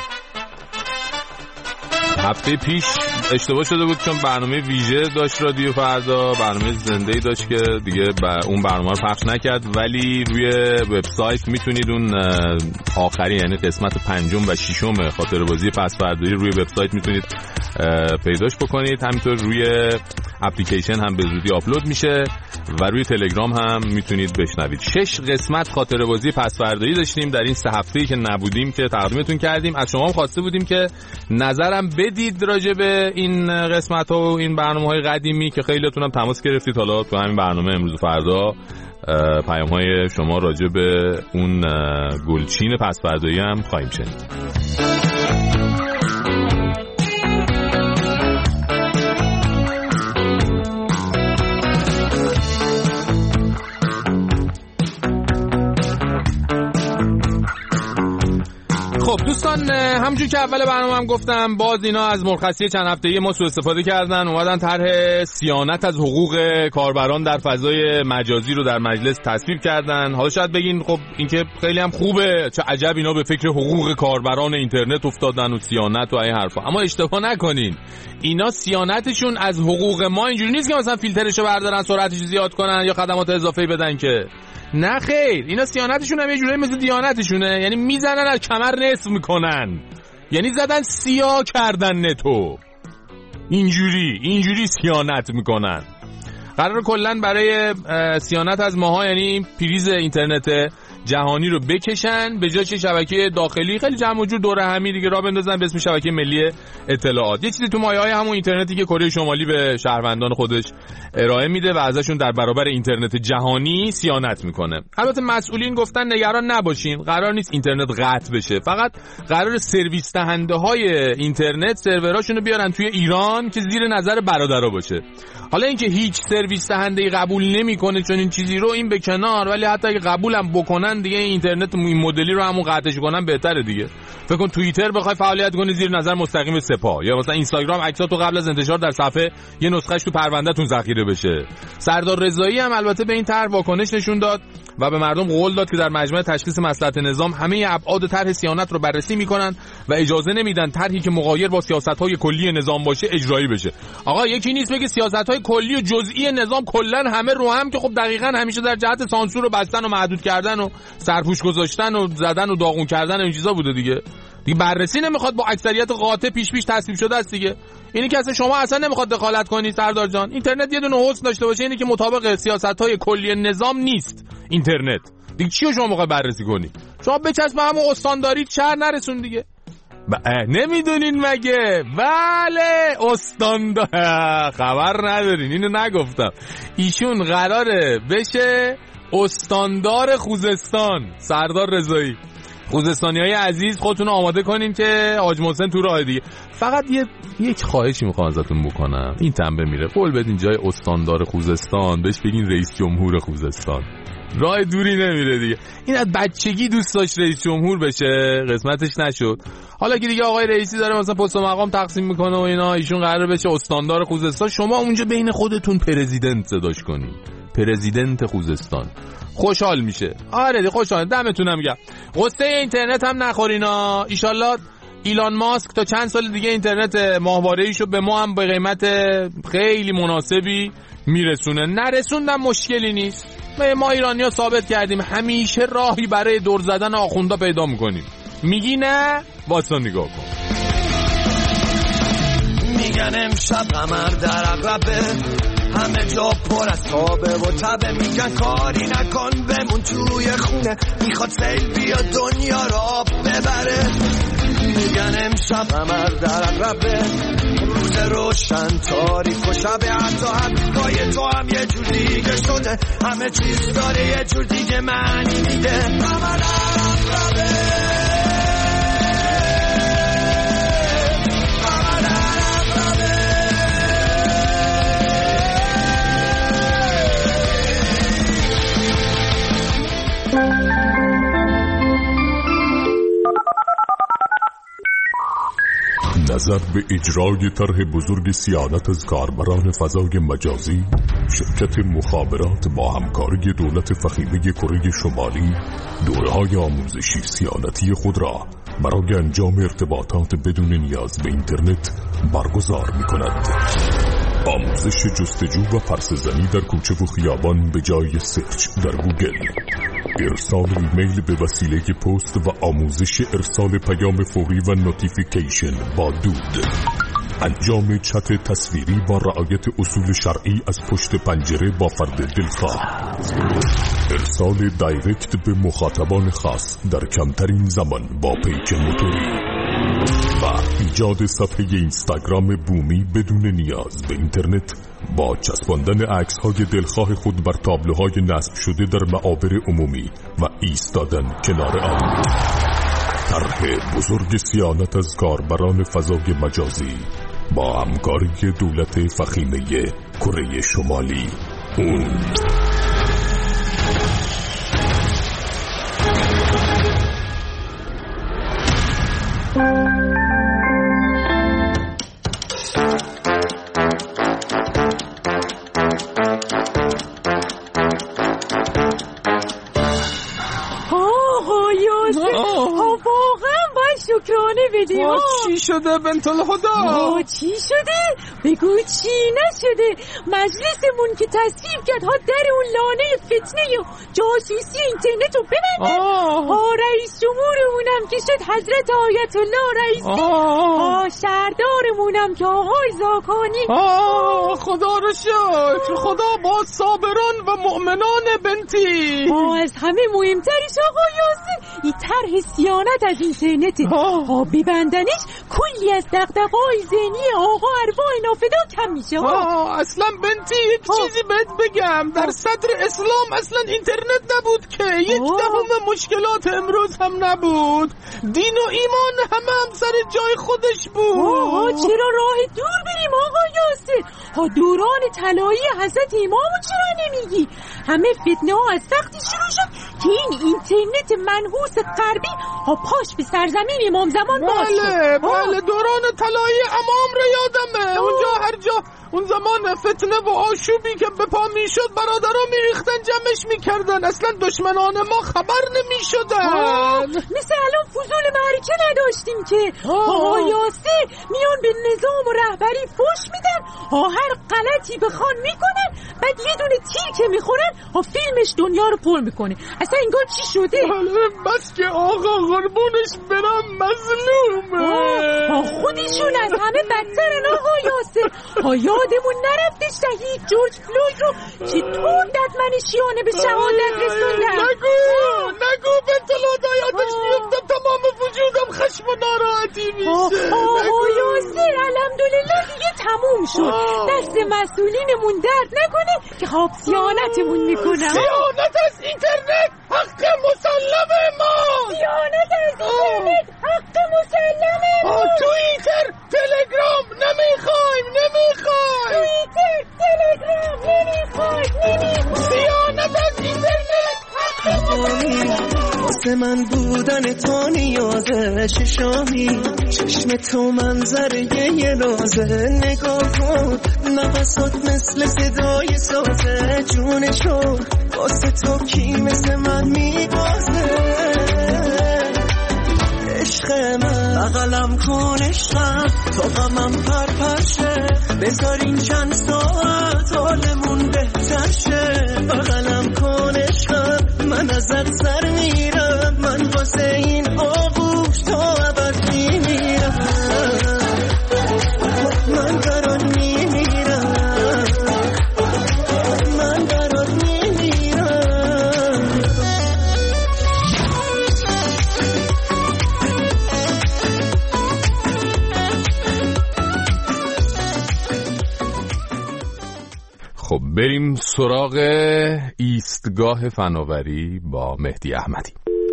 هفته پیش اشتباه شده بود چون برنامه ویژه داشت رادیو فردا، برنامه زنده‌ای داشت که دیگه اون برنامه رو پخش نکرد، ولی روی وبسایت میتونید اون آخری یعنی قسمت 5 و 6 خاطره‌بازی پس فردایی روی وبسایت میتونید پیداش بکنید. همینطور روی اپلیکیشن هم به زودی آپلود میشه و روی تلگرام هم میتونید بشنوید. 6 قسمت خاطره‌بازی پس فردایی داشتیم در این 3 هفته‌ای که نبودیم که تقدیمتون کردیم. از شما هم خواسته بودیم که نظرم بدید راجع به این قسمت‌ها و این برنامه‌های قدیمی که خیلیاتون هم تماس گرفتید. حالا تو همین برنامه امروز فردا پیام‌های شما راجع به اون گلچین پس فردایی هم خواهیم شنید. خب دوستان، همونجور که اول برنامه هم گفتم، باز اینا از مرخصی چند هفته‌ای ما سوء استفاده کردن، اومدن طرح صیانت از حقوق کاربران در فضای مجازی رو در مجلس تصویب کردن. حالا شاید بگین خب این که خیلی هم خوبه، چه عجب اینا به فکر حقوق کاربران اینترنت افتادن و صیانت و این حرفا. اما اشتباه نکنین، اینا صیانتشون از حقوق ما اینجوری نیست که مثلا فیلترشو بردارن، سرعتش زیاد کنن یا خدمات اضافه بدن که. نه خیر، اینا صیانتشون هم یه جوری مثل دیانتشونه، یعنی میزنن از کمر نصف میکنن، یعنی زدن سیاه کردن نتو، اینجوری صیانت میکنن. قرار کلن برای صیانت از ماها یعنی پریز اینترنت جهانی رو بکشن، به جای شبکه داخلی خیلی جمع و جور دور همی دیگه راه بندازن به اسم شبکه ملی اطلاعات. یه چیزی تو مایه‌های همون اینترنتی که کره شمالی به شهروندان خودش ارائه میده و ازشون در برابر اینترنت جهانی صیانت میکنه. البته مسئولین گفتن نگران نباشین، قرار نیست اینترنت قطع بشه، فقط قرار سرویس دهنده های اینترنت سروراشون رو بیارن توی ایران که زیر نظر برادرها باشه. حالا اینکه هیچ سرویس دهنده‌ای قبول نمیکنه چون این چیزی رو، این به کنار، ولی حتی اگه قبولم بکنن دیگه اینترنت این مدلی رو همون قطعش کنن بهتره دیگه. فکر کن توییتر بخوای فعالیت کنی زیر نظر مستقیم سپاه، یا مثلا اینستاگرام عکساتو قبل از انتشار در صفحه یه نسخه‌اش تو پروندهتون ذخیره بشه. سردار رضایی هم البته به این طرح واکنش نشون داد و به مردم قول داد که در مجمع تشخیص مصلحت نظام همه ابعاد طرح صیانت رو بررسی میکنن و اجازه نمیدن طرحی که مغایر با سیاست‌های کلی نظام باشه اجرایی بشه. آقا یکی نیست بگه سیاست‌های کلی و جزئی نظام کلا همه رو هم که خب دقیقاً همیشه در جهت سانسور و بستن و محدود کردن و سرپوش گذاشتن و زدن و داغون کردن و این چیزا بوده دیگه بررسی نمیخواد، با اکثریت قاطع پیش تصویب شده است دیگه. اینی که شما اصلا نمیخواد دخالت کنی سردار جان. اینترنت یه دونه حسن داشته باشه، اینی که مطابق سیاست‌های کلی نظام نیست اینترنت دیگه. چیو شما موقع بررسی کنی؟ شما بچسب همون استانداری شهر نرسون دیگه. نمیدونین مگه؟ بله استاندار، خبر ندارین، اینو نگفتم. ایشون قراره بشه استاندار خوزستان، سردار رضایی. خوزستانیای عزیز خودتون آماده کنین که حاج محسن تو راه دیگه. فقط یک خواهشی میخوام ازتون بکنم، این تنبه میره قول بدین جای استاندار خوزستان بهش بگین رئیس جمهور خوزستان، راه دوری نمیره دیگه. این از بچگی دوست داشت رئیس جمهور بشه، قسمتش نشد. حالا که دیگه آقای رئیسی داره مثلا پست و مقام تقسیم میکنه و اینا، ایشون قراره بشه استاندار خوزستان، شما اونجا بین خودتون پرزیدنت صداش کنین، پرزیدنت خوزستان. خوشحال میشه. آره دی خوشحال. دمتونم گرم. قصه اینترنت هم نخورینا. ایشالله ایلان ماسک تا چند سال دیگه اینترنت ماهواره‌ایشو به ما هم به قیمت خیلی مناسبی میرسونه. نرسوندم مشکلی نیست. ما ایرانی‌ها ثابت کردیم همیشه راهی برای دور زدن آخوندا پیدا میکنیم. میگی نه؟ واسه نگاه کن.
میگن امشب قمر در عقبه، همه جا پر از تابه و تبه، میگن کاری نکن بمون توی خونه، میخواد سیل بیا دنیا را ببره. میگن امشب قمر در عقبه، روز روشن تاریک و شب، حتی حرفای تو هم یه جور دیگه شده، همه چیز داره یه جور دیگه معنی میده. قمر در عقبه،
نظر به اجرای طرح بزرگ صیانت از کاربران فضای مجازی، شرکت مخابرات با همکاری دولت فخیمه کره شمالی دوره‌های آموزشی صیانتی خود را برای انجام ارتباطات بدون نیاز به اینترنت برگزار می‌کند. آموزش جستجو و پرسه‌زنی در کوچه و خیابان به جای سرچ در گوگل، ارسال ایمیل به وسیله پست و آموزش ارسال پیام فوری و نوتیفیکیشن با دود، انجام چت تصویری با رعایت اصول شرعی از پشت پنجره با فرد دلخواه، ارسال دایرکت به مخاطبان خاص در کمترین زمان با پیک موتوری و ایجاد صفحه اینستاگرام بومی بدون نیاز به اینترنت با چسباندن عکس‌های دلخواه خود بر تابلوهای نصب شده در معابر عمومی و ایستادن کنار آن. طرح بزرگ صیانت از کاربران فضای مجازی با همکاری دولت فخیمه کره شمالی. اون
شکرانه بدیم.
چی شده بنت الهدی؟
چی شده؟ بگو چی نشده. مجلسمون که تصویب کرد ها در اون لانه فتنه و جاسوسی اینترنت رو ببندن. رئیس جمهورمونم که شد حضرت آیت الله رئیسی. شهردارمونم که آقای زاکانی.
خدا رو شکر، خدا با صابران و مؤمنان بنتی.
از همه مهمترش آقا یاسر این طرح صیانت از اینترنت. ببندنش کلی از دغدغه‌های ذهنی آقا ارواح نافدا کم میشه.
اصلا بنتی یک چیزی بهت بگم، در صدر اسلام اصلا اینترنت نبود که، یک دهم مشکلات امروز هم نبود، دین و ایمان هم سر جای خودش بود.
چرا راه دور بریم آقا یاسر؟ دوران طلایی حضرت امامو چرا نمیگی؟ همه فتنه ها از وقتی شروع شد که این اینترنت منحوس غربی پاش به سرزمین امام زمان باز شد.
بله دوران طلایی امام رو یادمه. اونجا هر جا اون زمان فتنه و آشوبی که به پا میشد برادرها میریختن جمعش میکردن، اصلا دشمنان ما خبر نمیشدن.
مثل الان فضول معرکه نداشتیم که آقا یاسر میان به نظام و رهبری فوش میدن، هر غلطی بخوان میکنن، بعد یه دونه تیر که میخورن فیلمش دنیا رو پر میکنه. اصلا انگار چی شده؟
بس که آقا قربونش برم مظلومه.
خودشون از همه بدترن آقا یاسر. یادمون نرفته شهید جورج فلوید رو که طور ددمنشیانه به شهادت رسوندن.
نگو بنت الهدی، یادش میفتم تمام وجودم خشم و ناراحتی میشه.
یاسر الحمدلله دیگه تموم شد. دست مسئولینمون درد نکنه که صیانتمون میکنن.
صیانت از اینترنت حق مسلم ما.
صیانت
تمامی واسه من بودن تو نیازه چشامی چشم تو منظره یه لازه نگاه کن نفسات مثل صدای سازه جون چون واسه تو کی مثل من میبازه عشق من بغلم کن عشقم تا غمم پرپرشه بذار این چند ساعت حالمون بهتر شه بغلم کن عشقم من ازت سر میرم من واسه این آغوش تا ابد میمیرم من برات میمیرم من برات میمیرم
خب بریم سراغ ایستگاه فناوری با مهدی احمدی.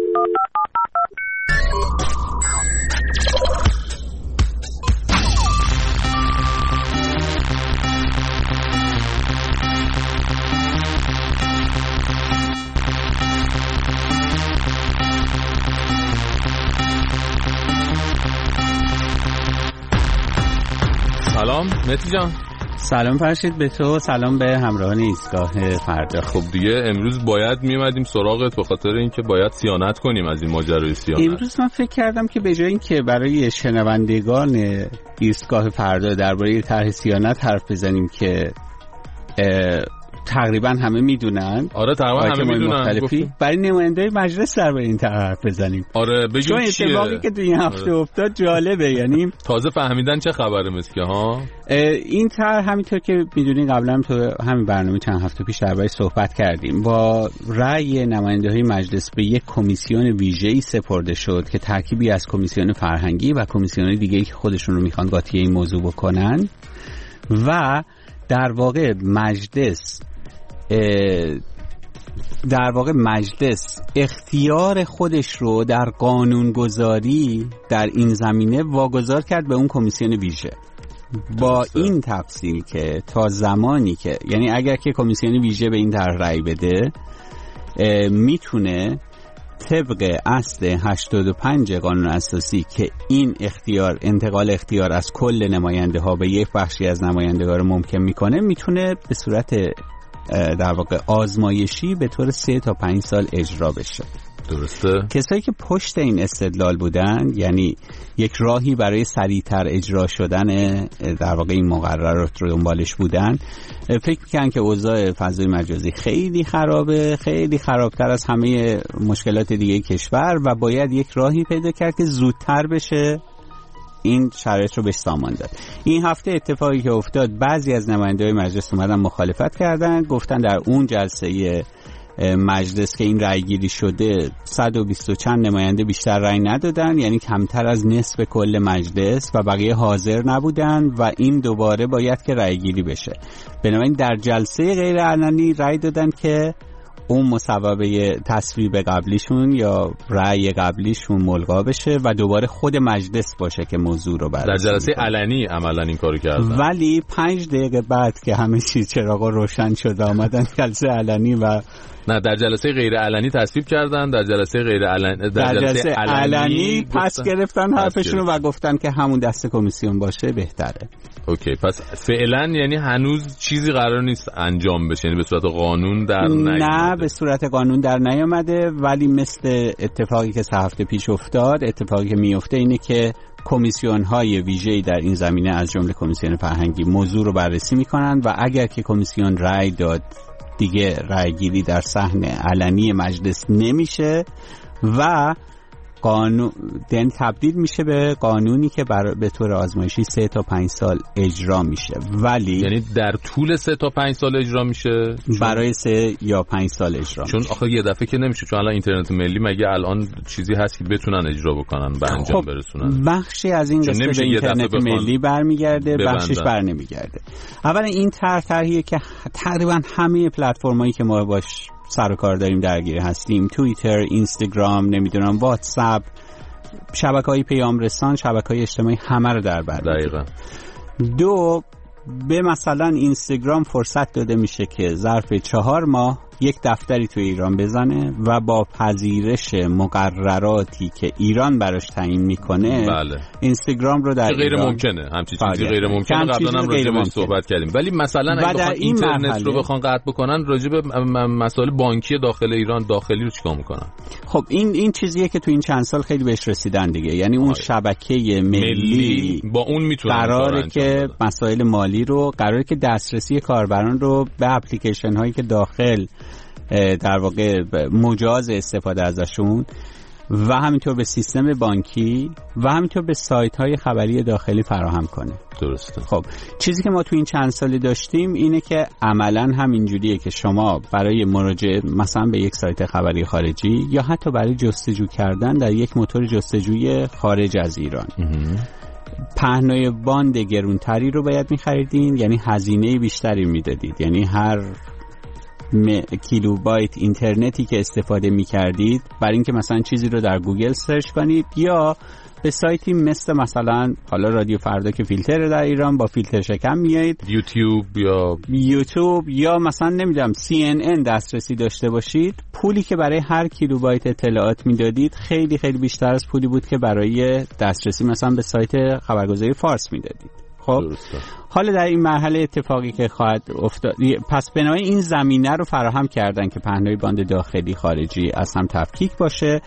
سلام مهدی جان.
سلام فرشید به تو، سلام به همراهان ایستگاه فردا.
خب دیگه امروز باید میمدیم سراغت به خاطر اینکه باید صیانت کنیم از این ماجرای صیانت.
امروز من فکر کردم که به جای اینکه برای شنوندگان ایستگاه فردا درباره طرح صیانت حرف بزنیم که تقریبا همه میدونن،
آره تقریبا همه میدونن،
برای نماینده مجلس درباره این طرح حرف بزنیم.
آره بگیم
چون اتفاقی که تو این هفته افتاد جالبه، یعنی
تازه فهمیدن چه خبره مسکه ها.
این طرح همینطور که میدونین قبلا تو همین برنامه چند هفته پیش درباره‌اش صحبت کردیم، با رأی نماینده‌های مجلس به یک کمیسیون ویژه‌ای سپرده شد که ترکیبی از کمیسیون فرهنگی و کمیسیون‌های دیگه‌ای که خودشون رو میخوان قاطی این موضوع بکنن و در واقع مجلس اختیار خودش رو در قانونگذاری در این زمینه واگذار کرد به اون کمیسیون ویژه، با این تفصیل که تا زمانی که یعنی اگر که کمیسیون ویژه به این طرح رأی بده میتونه طبق اصل 85 قانون اساسی که این اختیار انتقال اختیار از کل نماینده ها به یک بخشی از نمایندگان رو ممکن میکنه، میتونه به صورت در واقع آزمایشی به طور 3 تا 5 سال اجرا بشه.
درسته.
کسایی که پشت این استدلال بودن، یعنی یک راهی برای سریعتر اجرا شدن در واقع این مقررات رو دنبالش بودن، فکر میکنن که اوضاع فضای مجازی خیلی خرابه، خیلی خرابتر از همه مشکلات دیگه کشور و باید یک راهی پیدا کرد که زودتر بشه این شرایط رو بهش سامان داد. این هفته اتفاقی که افتاد، بعضی از نماینده‌های مجلس اومدن مخالفت کردن، گفتن در اون جلسه مجلس که این رأی گیری شده 120 چند نماینده بیشتر رأی ندادن، یعنی کمتر از نصف کل مجلس و بقیه حاضر نبودن و این دوباره باید که رأی گیری بشه. بنابراین در جلسه غیر علنی رأی دادن که اون مصوبه تصویب قبلیشون یا رأی قبلیشون ملغا بشه و دوباره خود مجلس باشه که موضوع رو بررسی.
در جلسه علنی عملا این کارو کردن،
ولی 5 دقیقه بعد که همه چیز چراغا روشن شد آمدن جلسه علنی و
نه در جلسه غیر علنی تصویب کردن، در جلسه غیر علنی
در جلسه علنی پس گرفتن حرفشون و گفتن که همون دست کمیسیون باشه بهتره.
اوکی، پس فعلا یعنی هنوز چیزی قرار نیست انجام بشه، یعنی به صورت قانون در نیامده.
نه به صورت قانون در نیامده، ولی مثل اتفاقی که 3 هفته پیش افتاد، اتفاقی که میفته اینه که کمیسیون‌های ویژه‌ای در این زمینه از جمله کمیسیون فرهنگی موضوع رو بررسی می‌کنن و اگر که کمیسیون رأی داد دیگه رأیگیری در صحن علنی مجلس نمیشه و قانون تبدیل میشه به قانونی که به طور آزمایشی 3 تا 5 سال اجرا میشه. ولی
یعنی در طول 3 تا 5 سال اجرا میشه؟
برای 3 یا 5 سال اجرا
چون آخه یه دفعه که نمیشه، چون الان اینترنت ملی مگه الان چیزی هست که بتونن اجرا بکنن به انجام برسونن؟
بخشی از این قسمت به اینترنت ملی برمیگرده، بخشش برنمیگرده. اولا این طرحیه که تقریبا همه پلتفرمایی که ما باش سر و کار داریم درگیر هستیم، توییتر، اینستاگرام، نمیدونم واتساپ، شبکه‌های پیام رسان، شبکه‌های اجتماعی همه رو در بر می‌گیره.
دقیقاً.
2 به مثلا اینستاگرام فرصت داده میشه که ظرف 4 ماه یک دفتری تو ایران بزنه و با پذیرش مقرراتی که ایران براش تعیین میکنه
بله.
اینستاگرام رو در
غیر ممکنه، همچین چیزی غیر ممکنه. قبلا هم راجع به صحبت کردیم. ولی مثلا اگه بخوان اینترنت رو بخوان قطع بکنن، راجع به مسائل بانکی داخل ایران داخلی رو چیکار میکنن؟
خب این چیزیه که تو این چند سال خیلی بهش رسیدن دیگه. یعنی اون شبکه ملی
با اون میتونن
قراره که مسائل مالی رو، قراره که دسترسی کاربران رو به اپلیکیشن هایی که داخل در واقع مجاز استفاده ازشون و همینطور به سیستم بانکی و همینطور به سایت های خبری داخلی فراهم کنه.
درسته.
خب چیزی که ما تو این چند سالی داشتیم اینه که عملاً همینجوریه که شما برای مراجعه مثلا به یک سایت خبری خارجی یا حتی برای جستجو کردن در یک موتور جستجوی خارج از ایران پهنای باند گرونتری رو باید می‌خریدین، یعنی هزینه بیشتری میدادید. یعنی هر کیلوبایت اینترنتی که استفاده می‌کردید برای اینکه مثلا چیزی رو در گوگل سرچ کنید یا به سایتی مثلا حالا رادیو فردا که فیلتر در ایران با فیلتر شکن میایید، یوتیوب یا مثلا نمیدونم CNN دسترسی داشته باشید، پولی که برای هر کیلوبایت اطلاعات میدادید خیلی خیلی بیشتر از پولی بود که برای دسترسی مثلا به سایت خبرگزاری فارس میدادید. خب حالا در این مرحله اتفاقی که خواهد افتاد، پس بنابراین این زمینه رو فراهم کردن که پهنای باند داخلی خارجی از هم تفکیک باشه.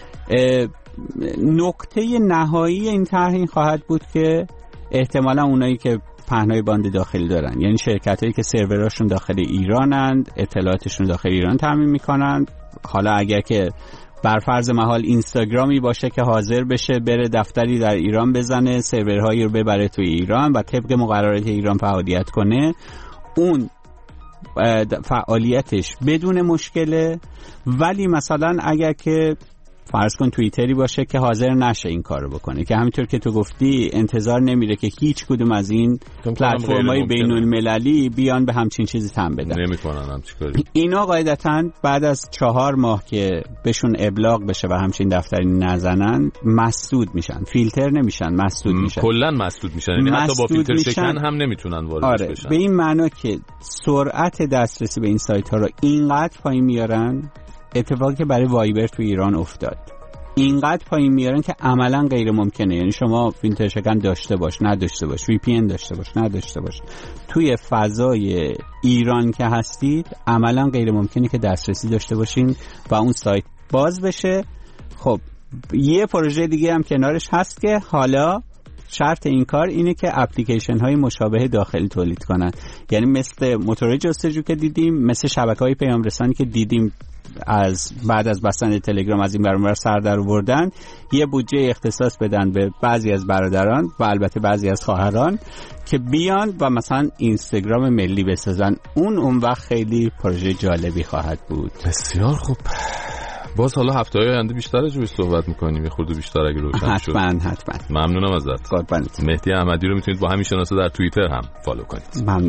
نکته نهایی این طرح خواهد بود که احتمالا اونایی که پهنای باند داخلی دارن، یعنی شرکتایی که سروراشون داخل ایرانند، اطلاعاتشون داخل ایران تامین میکنن، حالا اگر که بر فرض محال اینستاگرامی باشه که حاضر بشه بره دفتری در ایران بزنه، سرورهایی رو ببره توی ایران و طبق مقررات ایران فعالیت کنه، اون فعالیتش بدون مشکله. ولی مثلا اگر که فرض کن توییتری باشه که حاضر نشه این کارو بکنه، که همینطور که تو گفتی انتظار نمیره که هیچ کدوم از این پلتفرم‌های بین‌المللی بیان به همچین چیزی تن بدن،
نمی‌کنن همچین کاری.
اینا قاعدتاً بعد از 4 ماه که بهشون ابلاغ بشه و همچین دفتری نزنن مسدود میشن، فیلتر نمیشن، مسدود میشن،
کلاً مسدود میشن. یعنی حتی با فیلتر شکن هم نمیتونن وارد بشن.
به این معنا که سرعت دسترسی به این سایت‌ها رو اینقدر پایین میارن، اتفاقی که برای وایبر تو ایران افتاد، اینقدر پایین میارن که عملا غیر ممکنه. یعنی شما فیلتر شکن داشته باش نداشته باش، وی پی ان داشته باش نداشته باش، توی فضای ایران که هستید عملا غیر ممکنه که دسترسی داشته باشین و اون سایت باز بشه. خب یه پروژه دیگه هم کنارش هست که حالا شرط این کار اینه که اپلیکیشن های مشابه داخلی تولید کنن، یعنی مثل موتور جستجو که دیدیم، مثل شبکه‌های پیام رسانی که دیدیم از بعد از بستن تلگرام از این برنامه سر در آوردن، یه بودجه اختصاص بدن به بعضی از برادران و البته بعضی از خواهران که بیان و مثلا اینستاگرام ملی بسازن. اون وقت خیلی پروژه جالبی خواهد بود.
بسیار خوب. باز حالا هفته‌های آینده بیشتر راجعش صحبت می‌کنیم، یه خورده بیشتر اگه روشن شد.
حتما.
ممنونم ازت. مهدی احمدی رو میتونید با همین شناسه در توییتر هم فالو کنید.
ممنون.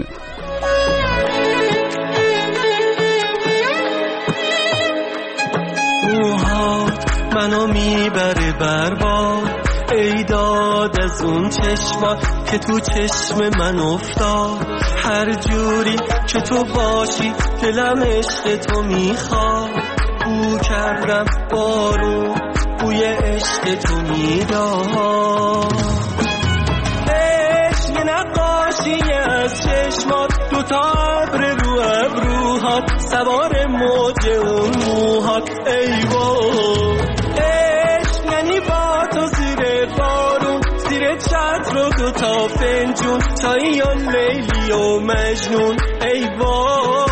منو میبره برباد، ای داد از اون چشمات که تو چشم من افتاد، هر جوری که تو باشی دلم عشق تو میخواد، بو کردم بارون بوی عشق تو میداد، عشق یه نقاشی از چشمات، دوتا ابر رو ابروهات، سوار موج اون موهات، ای وای عشق یعنی با تو زیر بارون، زیر چتر و دوتا فنجون، چایی و لیلی و مجنون، ای وای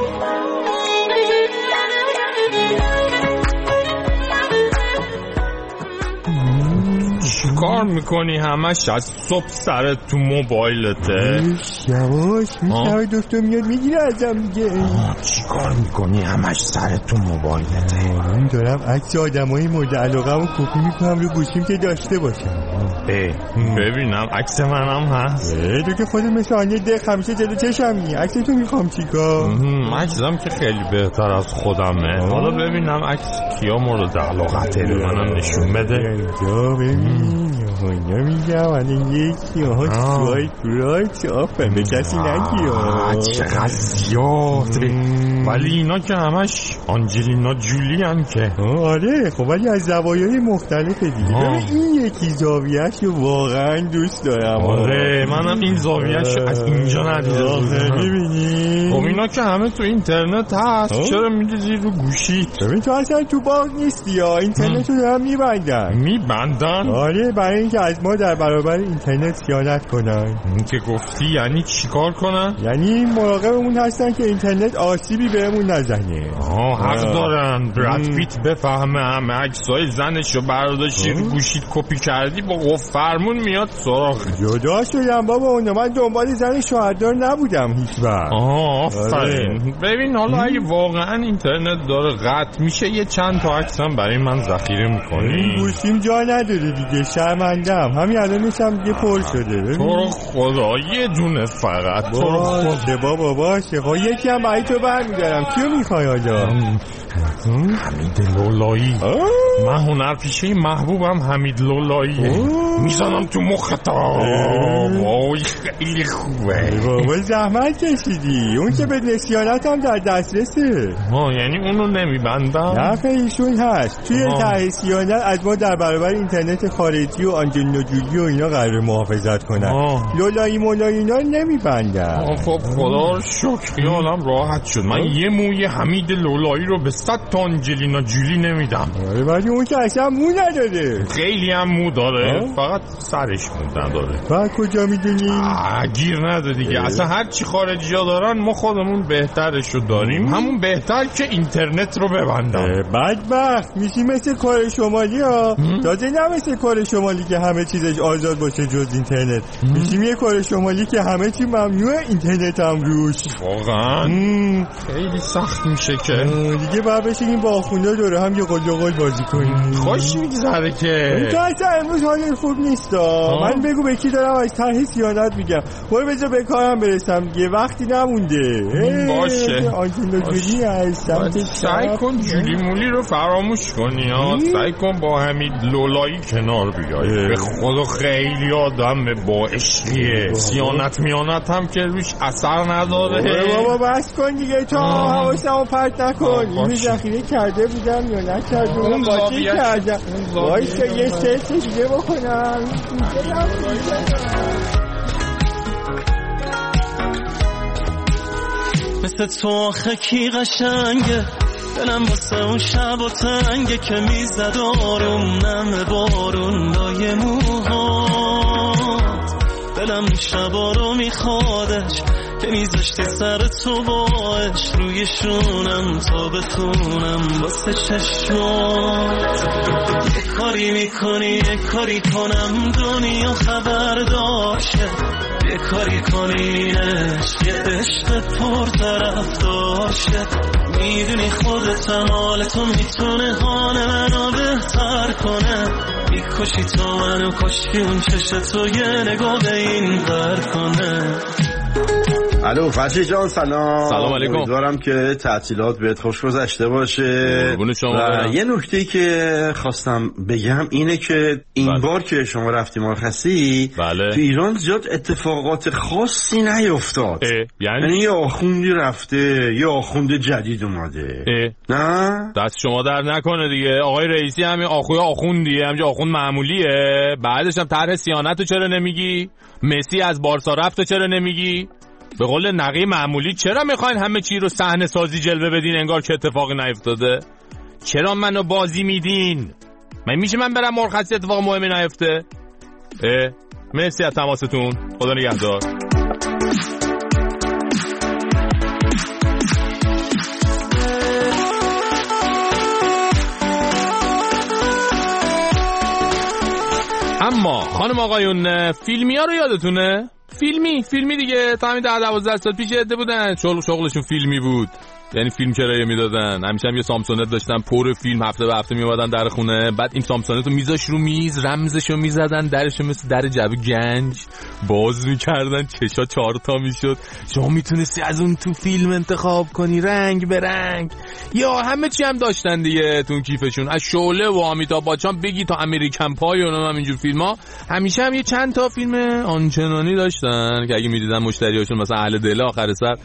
کار میکنی همش از صبح سرت تو موبایلته؟
یواش میشه دکتر میاد میگیره ازم دیگه.
چی کار میکنی همش سرت تو موبایلته؟
من دارم عکس آدمای مورد علاقه رو کپی میکنم رو گوشیم که داشته باشم.
ببینم عکس منم هست.
تو که خودت مثل آنیه دق همیشه جلو چشمی، عکس تو میخوام چیکار؟
عکسم که خیلی بهتر از خودمه. حالا ببینم عکس کیا مورد علاقته، به منم نشون بده.
اینجا ببین نمیگم الان یکی سوایت رایت آفن به کسی نگی
چقدر زیاده ولی اینا که همش آنجلینا جولی هم که
آره خب ولی از زوایای مختلفه دیگه این یکی زاویه‌اش واقعا دوست دارم
آره منم این زاویه‌اش از اینجا ندیده بودم
میبینی
خب اینا که همه تو اینترنت هست چرا می‌ریزی رو گوشی
ببین تو اصلا تو باغ نیستی یا اینترنت رو دارن
میبندن
آره برای اینکه از ما در برابر اینترنت خیانت کنن
این که گفتی یعنی چیکار کنن
یعنی مراقبمون هستن که اینترنت آسیبی بهمون نزنه
حق دارن براد پیت بفهمه همه عکسای زنشو برداشتی رو گوشیت کپی کردی با قف فرمون میاد سراغ
جدا شدم بابا اون من دنبال زن شوهردار نبودم هیچ وقت
آفرین ببین حالا اگه واقعا اینترنت داره قطع میشه یه چند تا عکسم برای من ذخیره میکنی
گوشیم جا نداره دیگه شرمندم همین الانش هم دیگه پر شده
تو رو خدا یه دونه فقط تو رو خدا
بابا باشه خب یکی هم برای تو برمیدارم کیو میخوای آجا
حمید لولایی من هنرپیشه محبوبم حمید لولاییه میزنم تو مختا وای خیلی خوبه
بابا زحمت کشیدی اون که به نسیانت هم در دسترسه
یعنی اونو نمیبندم
نه ایشون هست توی تحصیلات از ما در برابر اینترنت خارجی و آنجلینا جولی و اینا قرار محافظت کنن لولایی مولایی اینا نمیبندن
خب خدا رو شکر خیالم راحت شد من یه موی حمید لولایی رو به 100 تا آنجلینا جولی نمیدم
ولی اون که اصلا مو نداره
خیلی هم مو داره فقط سرش مو نداره
بعد کجا میدونی؟
گیر نده دیگه اصلا هر چی خارجی ها دارن ما خودمون بهترش رو داریم همون بهتر که اینترنت رو ببندم
بدبخت میشی مثل کره شمالی ها تازه نه مثل کره شمالی که همه چیزش آزاد باشه جز اینترنت میشیم یه کره شمالی که همه چی ممنوعه اینترنت هم روش
واقعا خیلی سخت میشه که
دیگه باید بشینیم با آخونده دوره هم یه قل بازی کنیم
خوش میگذره که
تو اصلا امروز حال خوب نیست من بگو به کی دارم از ته سیانت میگم برو بذار به کارم برسم یه وقتی نمونده
باشه
آنجلینا جولی هستم
سعی کن جولی مولی رو فراموش کنی سعی کن با حمید لولایی کنار بیای به خدا خیلی آدم با عشقیه سیانت میانت هم که روش اثر نداره
بابا بس کن دیگه تا حواسمو پرت نکن اینو ذخیره کرده بودم یا نکردم باطی کردم وایسا یه سرچ دیگه بکنم
مثل تو آخه کی قشنگه دلم واسه اون شب و تنگه که میزد آروم نم بارون لای موهات دلم شبا رو میخوادش که میذاشتی سر تو باش روی شونم تا بتونم واسه چشمات یه کاری میکنی یه کاری کنم دنیا خبر داشته یه کاری کنینش یه عشق پر طرف داشته میدونی خودت حال تو میتونه حال منو بهتر کنه میکشی تو منو کشی اون چشت تو یه نگاه به این بر کنه
الو فرشی جان سلام
علیکم
امیدوارم که تعطیلات بهت خوش گذشته باشه و یه نکته‌ای که خواستم بگم اینه که این بار که شما رفتی مرخصی تو ایران زیاد اتفاقات خاصی نیفتاد یعنی یه آخوندی رفته یه آخوند جدید اومده نه
دست شما در نکنه دیگه آقای رئیسی همین آخوندیه همینجا آخوند معمولیه بعدش هم طرح صیانتو چرا نمیگی مسی از بارسا رفت چرا نمیگی به قول نقی معمولی چرا میخواین همه چی رو صحنه سازی جلوه بدین انگار که اتفاقی نیفتاده چرا منو بازی میدین من میشه من برم مرخصی اتفاق مهمی نیفته مرسی از تماستون خدا نگهدار اما خانم آقایون فیلمی ها رو یادتونه؟ فیلمی دیگه تا همین 10-12 سال پیش عده بودن شغلشون فیلمی بود یعنی فیلم کرایه میدادن. همیشه هم یه سامسونت داشتن پر فیلم، هفته به هفته میومدن در خونه، بعد این سامسونت رو میذاش رو میز، رمزشو میزدن، درشو مثل در جعبه گنج باز میکردن، چشا 4 تا میشد. شما میتونستی از اون تو فیلم انتخاب کنی رنگ به رنگ، یا همه چی هم داشتن دیگه تو کیفشون، از شعله و امیتاب بچان بگی تا امریکن پای و هم اینجور فیلم‌ها. همیشه هم یه چند تا فیلم آنچنانی داشتن که اگه میدیدن مشتریاشون مثلا اهل دل آخر سر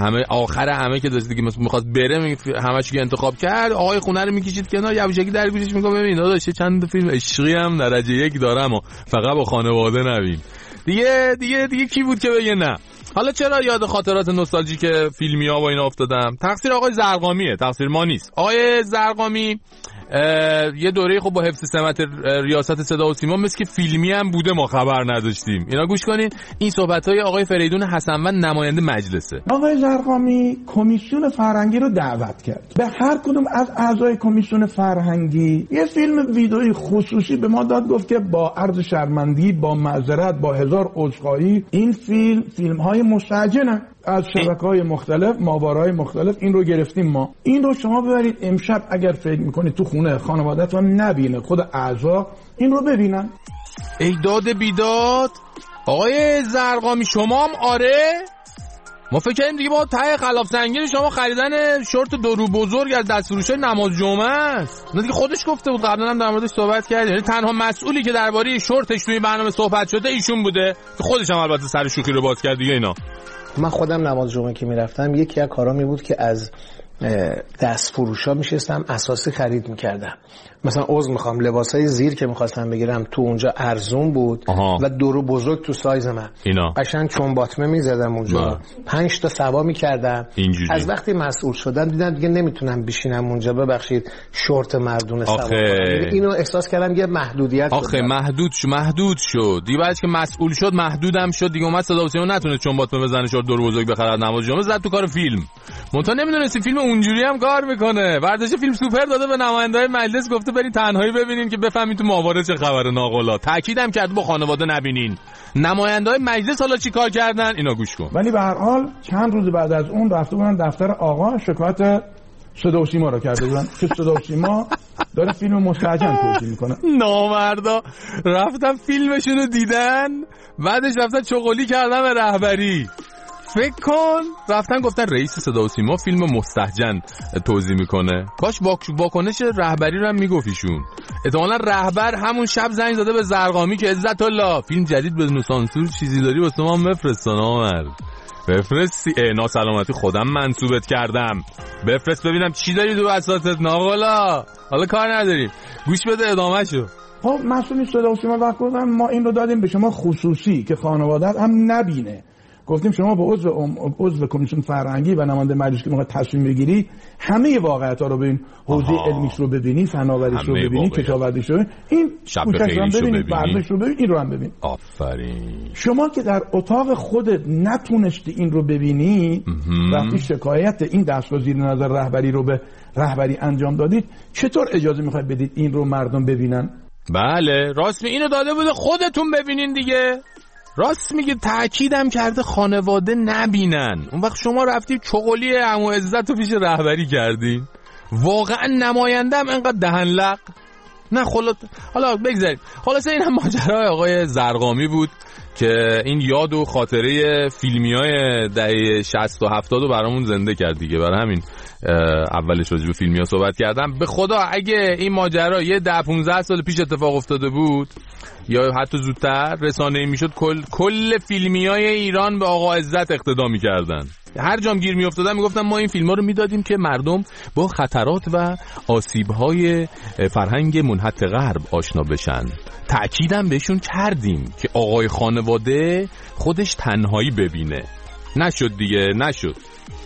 همه که داشت دیگه میخواست بره همه‌شو که انتخاب کرد، آقای خونه رو میکشید کنار، یواشکی در گوشش میگه ببین داداش چند تا فیلم عشقی هم درجه 1 دارم و فقط با خانواده نبین. دیگه کی بود که بگه نه؟ حالا چرا یاد خاطرات نوستالژیک فیلمی‌ها و اینا افتادم؟ تقصیر آقای زرقامیه، تقصیر ما نیست. آقای زرقامی یه دوره خب با حفظ سمت ریاست صدا و سیما مثل که فیلمی هم بوده ما خبر نداشتیم. اینا گوش کنین، این صحبت‌های آقای فریدون حسنوند نماینده مجلسه.
آقای زرقامی کمیسیون فرهنگی رو دعوت کرد. به هر کدوم از اعضای کمیسیون فرهنگی یه فیلم ویدئویی خصوصی به ما داد، گفت که با عرض شرمندگی، با معذرت، با 1000 عذرخواهی، این فیلم‌های مستعجلن از شبکه‌های مختلف، ماهواره‌های مختلف، این رو گرفتیم ما. این رو شما ببرید امشب اگر فکر می‌کنید تو خونه خانواده‌تون نبینه، خود اعضا این رو ببینن.
ای داد بیداد آقای زرقامی، شما هم آره؟ ما فکر کردیم دیگه با ته خلاف سنگین شما خریدن شورت درو بزرگ از دستفروشای نماز جمعه است. نه دیگه خودش گفته بود، قبلا هم در موردش صحبت کردیم. یعنی تنها مسئولی که درباره شورتش توی برنامه صحبت شده ایشون بوده که خودش هم البته سر شوخی رو باز کرد دیگه. اینا
من خودم نماز جمعه که میرفتم یکی از کارام بود که از دست فروشا میشستم اساسی خرید میکردم. مثلا عضو میخوام لباسای زیر که میخواستم بگیرم تو اونجا ارزون بود و درو بزرگ تو سایز من، قشنگ چون باطمه میزدم اونجا 5 تا سوا میکردم. از وقتی مسئول شدم دیدم دیگه نمیتونم بشینم اونجا، ببخشید شورت مردونه سوا کنم. اینو احساس کردم یه محدودیت
محدود شد دیگه. بعد که مسئول شد محدودم شد دیگه. اومد صدا و سیما نتونه چون باطمه بزنه شورت درو بزرگ بخره نماز جمعه، زد تو کار فیلم. منتها نمیدونستی فیلم اونجوری هم کار میکنه. برداشت فیلم سوپر داده به نماینده‌های مجلس، گفته برین تنهایی ببینین که بفهمید تو ماهواره چه خبره. ناقلا تاکیدم کرد با خانواده نبینین. نماینده‌های مجلس حالا چی کار کردن اینا گوش کن.
ولی به هر حال چند روز بعد از اون رفته بودن دفتر آقا، شکایت صدا و سیما رو کرده بودن که صدا و سیما داره فیلم مستعجل توضیح میکنه.
نامردا رفتن فیلمشون رو دیدن، بعدش رفتن چغلی کردن به رهبری. فکر کن رفتن گفتن رئیس صدا و سیما فیلم مستهجن توضیح میکنه. کاش واکنش رهبری رو هم میگفتیشون. احتمالاً رهبر همون شب زنگ زده به زرقامی که عزت الله فیلم جدید بدون سانسور چیزی داری واسه ما بفرستن. آمر بفرستی. ناسلامتی خودم منصوبت کردم، بفرست ببینم چی داری تو بساطت. ناقلا حالا کار نداریم، گوش بده ادامه شو.
خب مسئولی صدا و سیما وقت بودن ما این رو دادیم به شما خصوصی که خانواده هم نبینه. گفتیم شما با عضو کمیسیون فرهنگی و نماینده مجلس که موقع تصمیم بگیری همه واقعیت‌ها رو ببین، حوزه علمیش رو ببینی، فناوریش رو ببینی، کتابتش رو ببین، این کوشش رو ببین، برداشت رو ببین، این رو هم ببین.
آفرین.
شما که در اتاق خودت نتونستی این رو ببینی، وقتی شکایت این دستگاه زیر نظر رهبری رو به رهبری انجام دادید، چطور اجازه میخواید بدید این رو مردم ببینن؟
بله راست اینو داده بوده خودتون ببینین دیگه. راست میگه، تأکیدم کرده خانواده نبینن. اون وقت شما رفتید چغلی عمو عزت رو پیش رهبری کردین. واقعا نمایندم انقدر دهن لق. نه حالا بگذارید. خلاصه این هم ماجرای آقای زرقامی بود که این یاد و خاطره فیلمیای دهه 60 و 70 رو برامون زنده کرد دیگه. برای همین اولش راجع به فیلمیا صحبت کردم. به خدا اگه این ماجرا یه 10-15 سال پیش اتفاق افتاده بود یا حتی زودتر، رسانه‌ای میشد کل فیلمیای ایران به آقا عزت اقتدا میکردن. هر جام گیر میافتادن میگفتن ما این فیلم‌ها رو میدادیم که مردم با خطرات و آسیب‌های فرهنگ منحط غرب آشنا بشن. تأکیدم بهشون کردیم که آقای خانواده خودش تنهایی ببینه. نشد دیگه، نشد.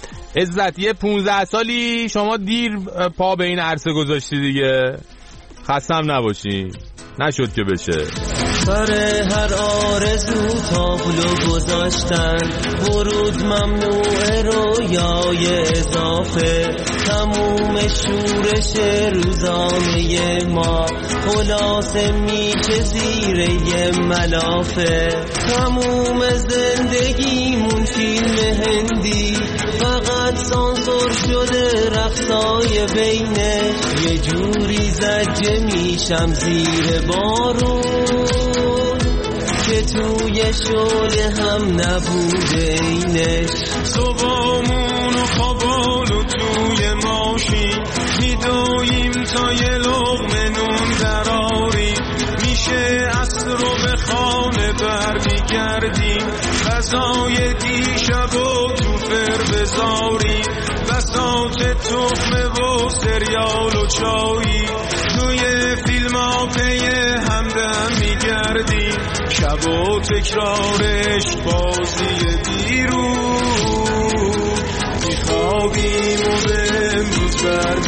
عزت یه 15 سالی شما دیر پا به این عرصه گذاشتی دیگه. خستم نباشی، نشد که بشه.
سر هر آرزو تابلو گذاشتن، ورود ممنوع رویای اضافه، تموم شورش روزانه ما خلاصه میشه زیر یه ملافه. تموم زندگیمون فیلم هندی، فقط سانسور شده رقصای بینه. یه جوری زجه میشم زیر بارون که توی شعله هم نبوده اینش. صبحمون و خوابالو توی ماشین میدویم تا یه لقمه نون دراری. میشه عصر رو به خانه برمیگردیم، غذای دیشب و تو فر بزاری. بساط تخمه و سریال و چایی، توی فیلم ها پی همدم میگردیم. شب و تکرارش بازی بیرون، میخوابیم و به امروز برمیگردیم.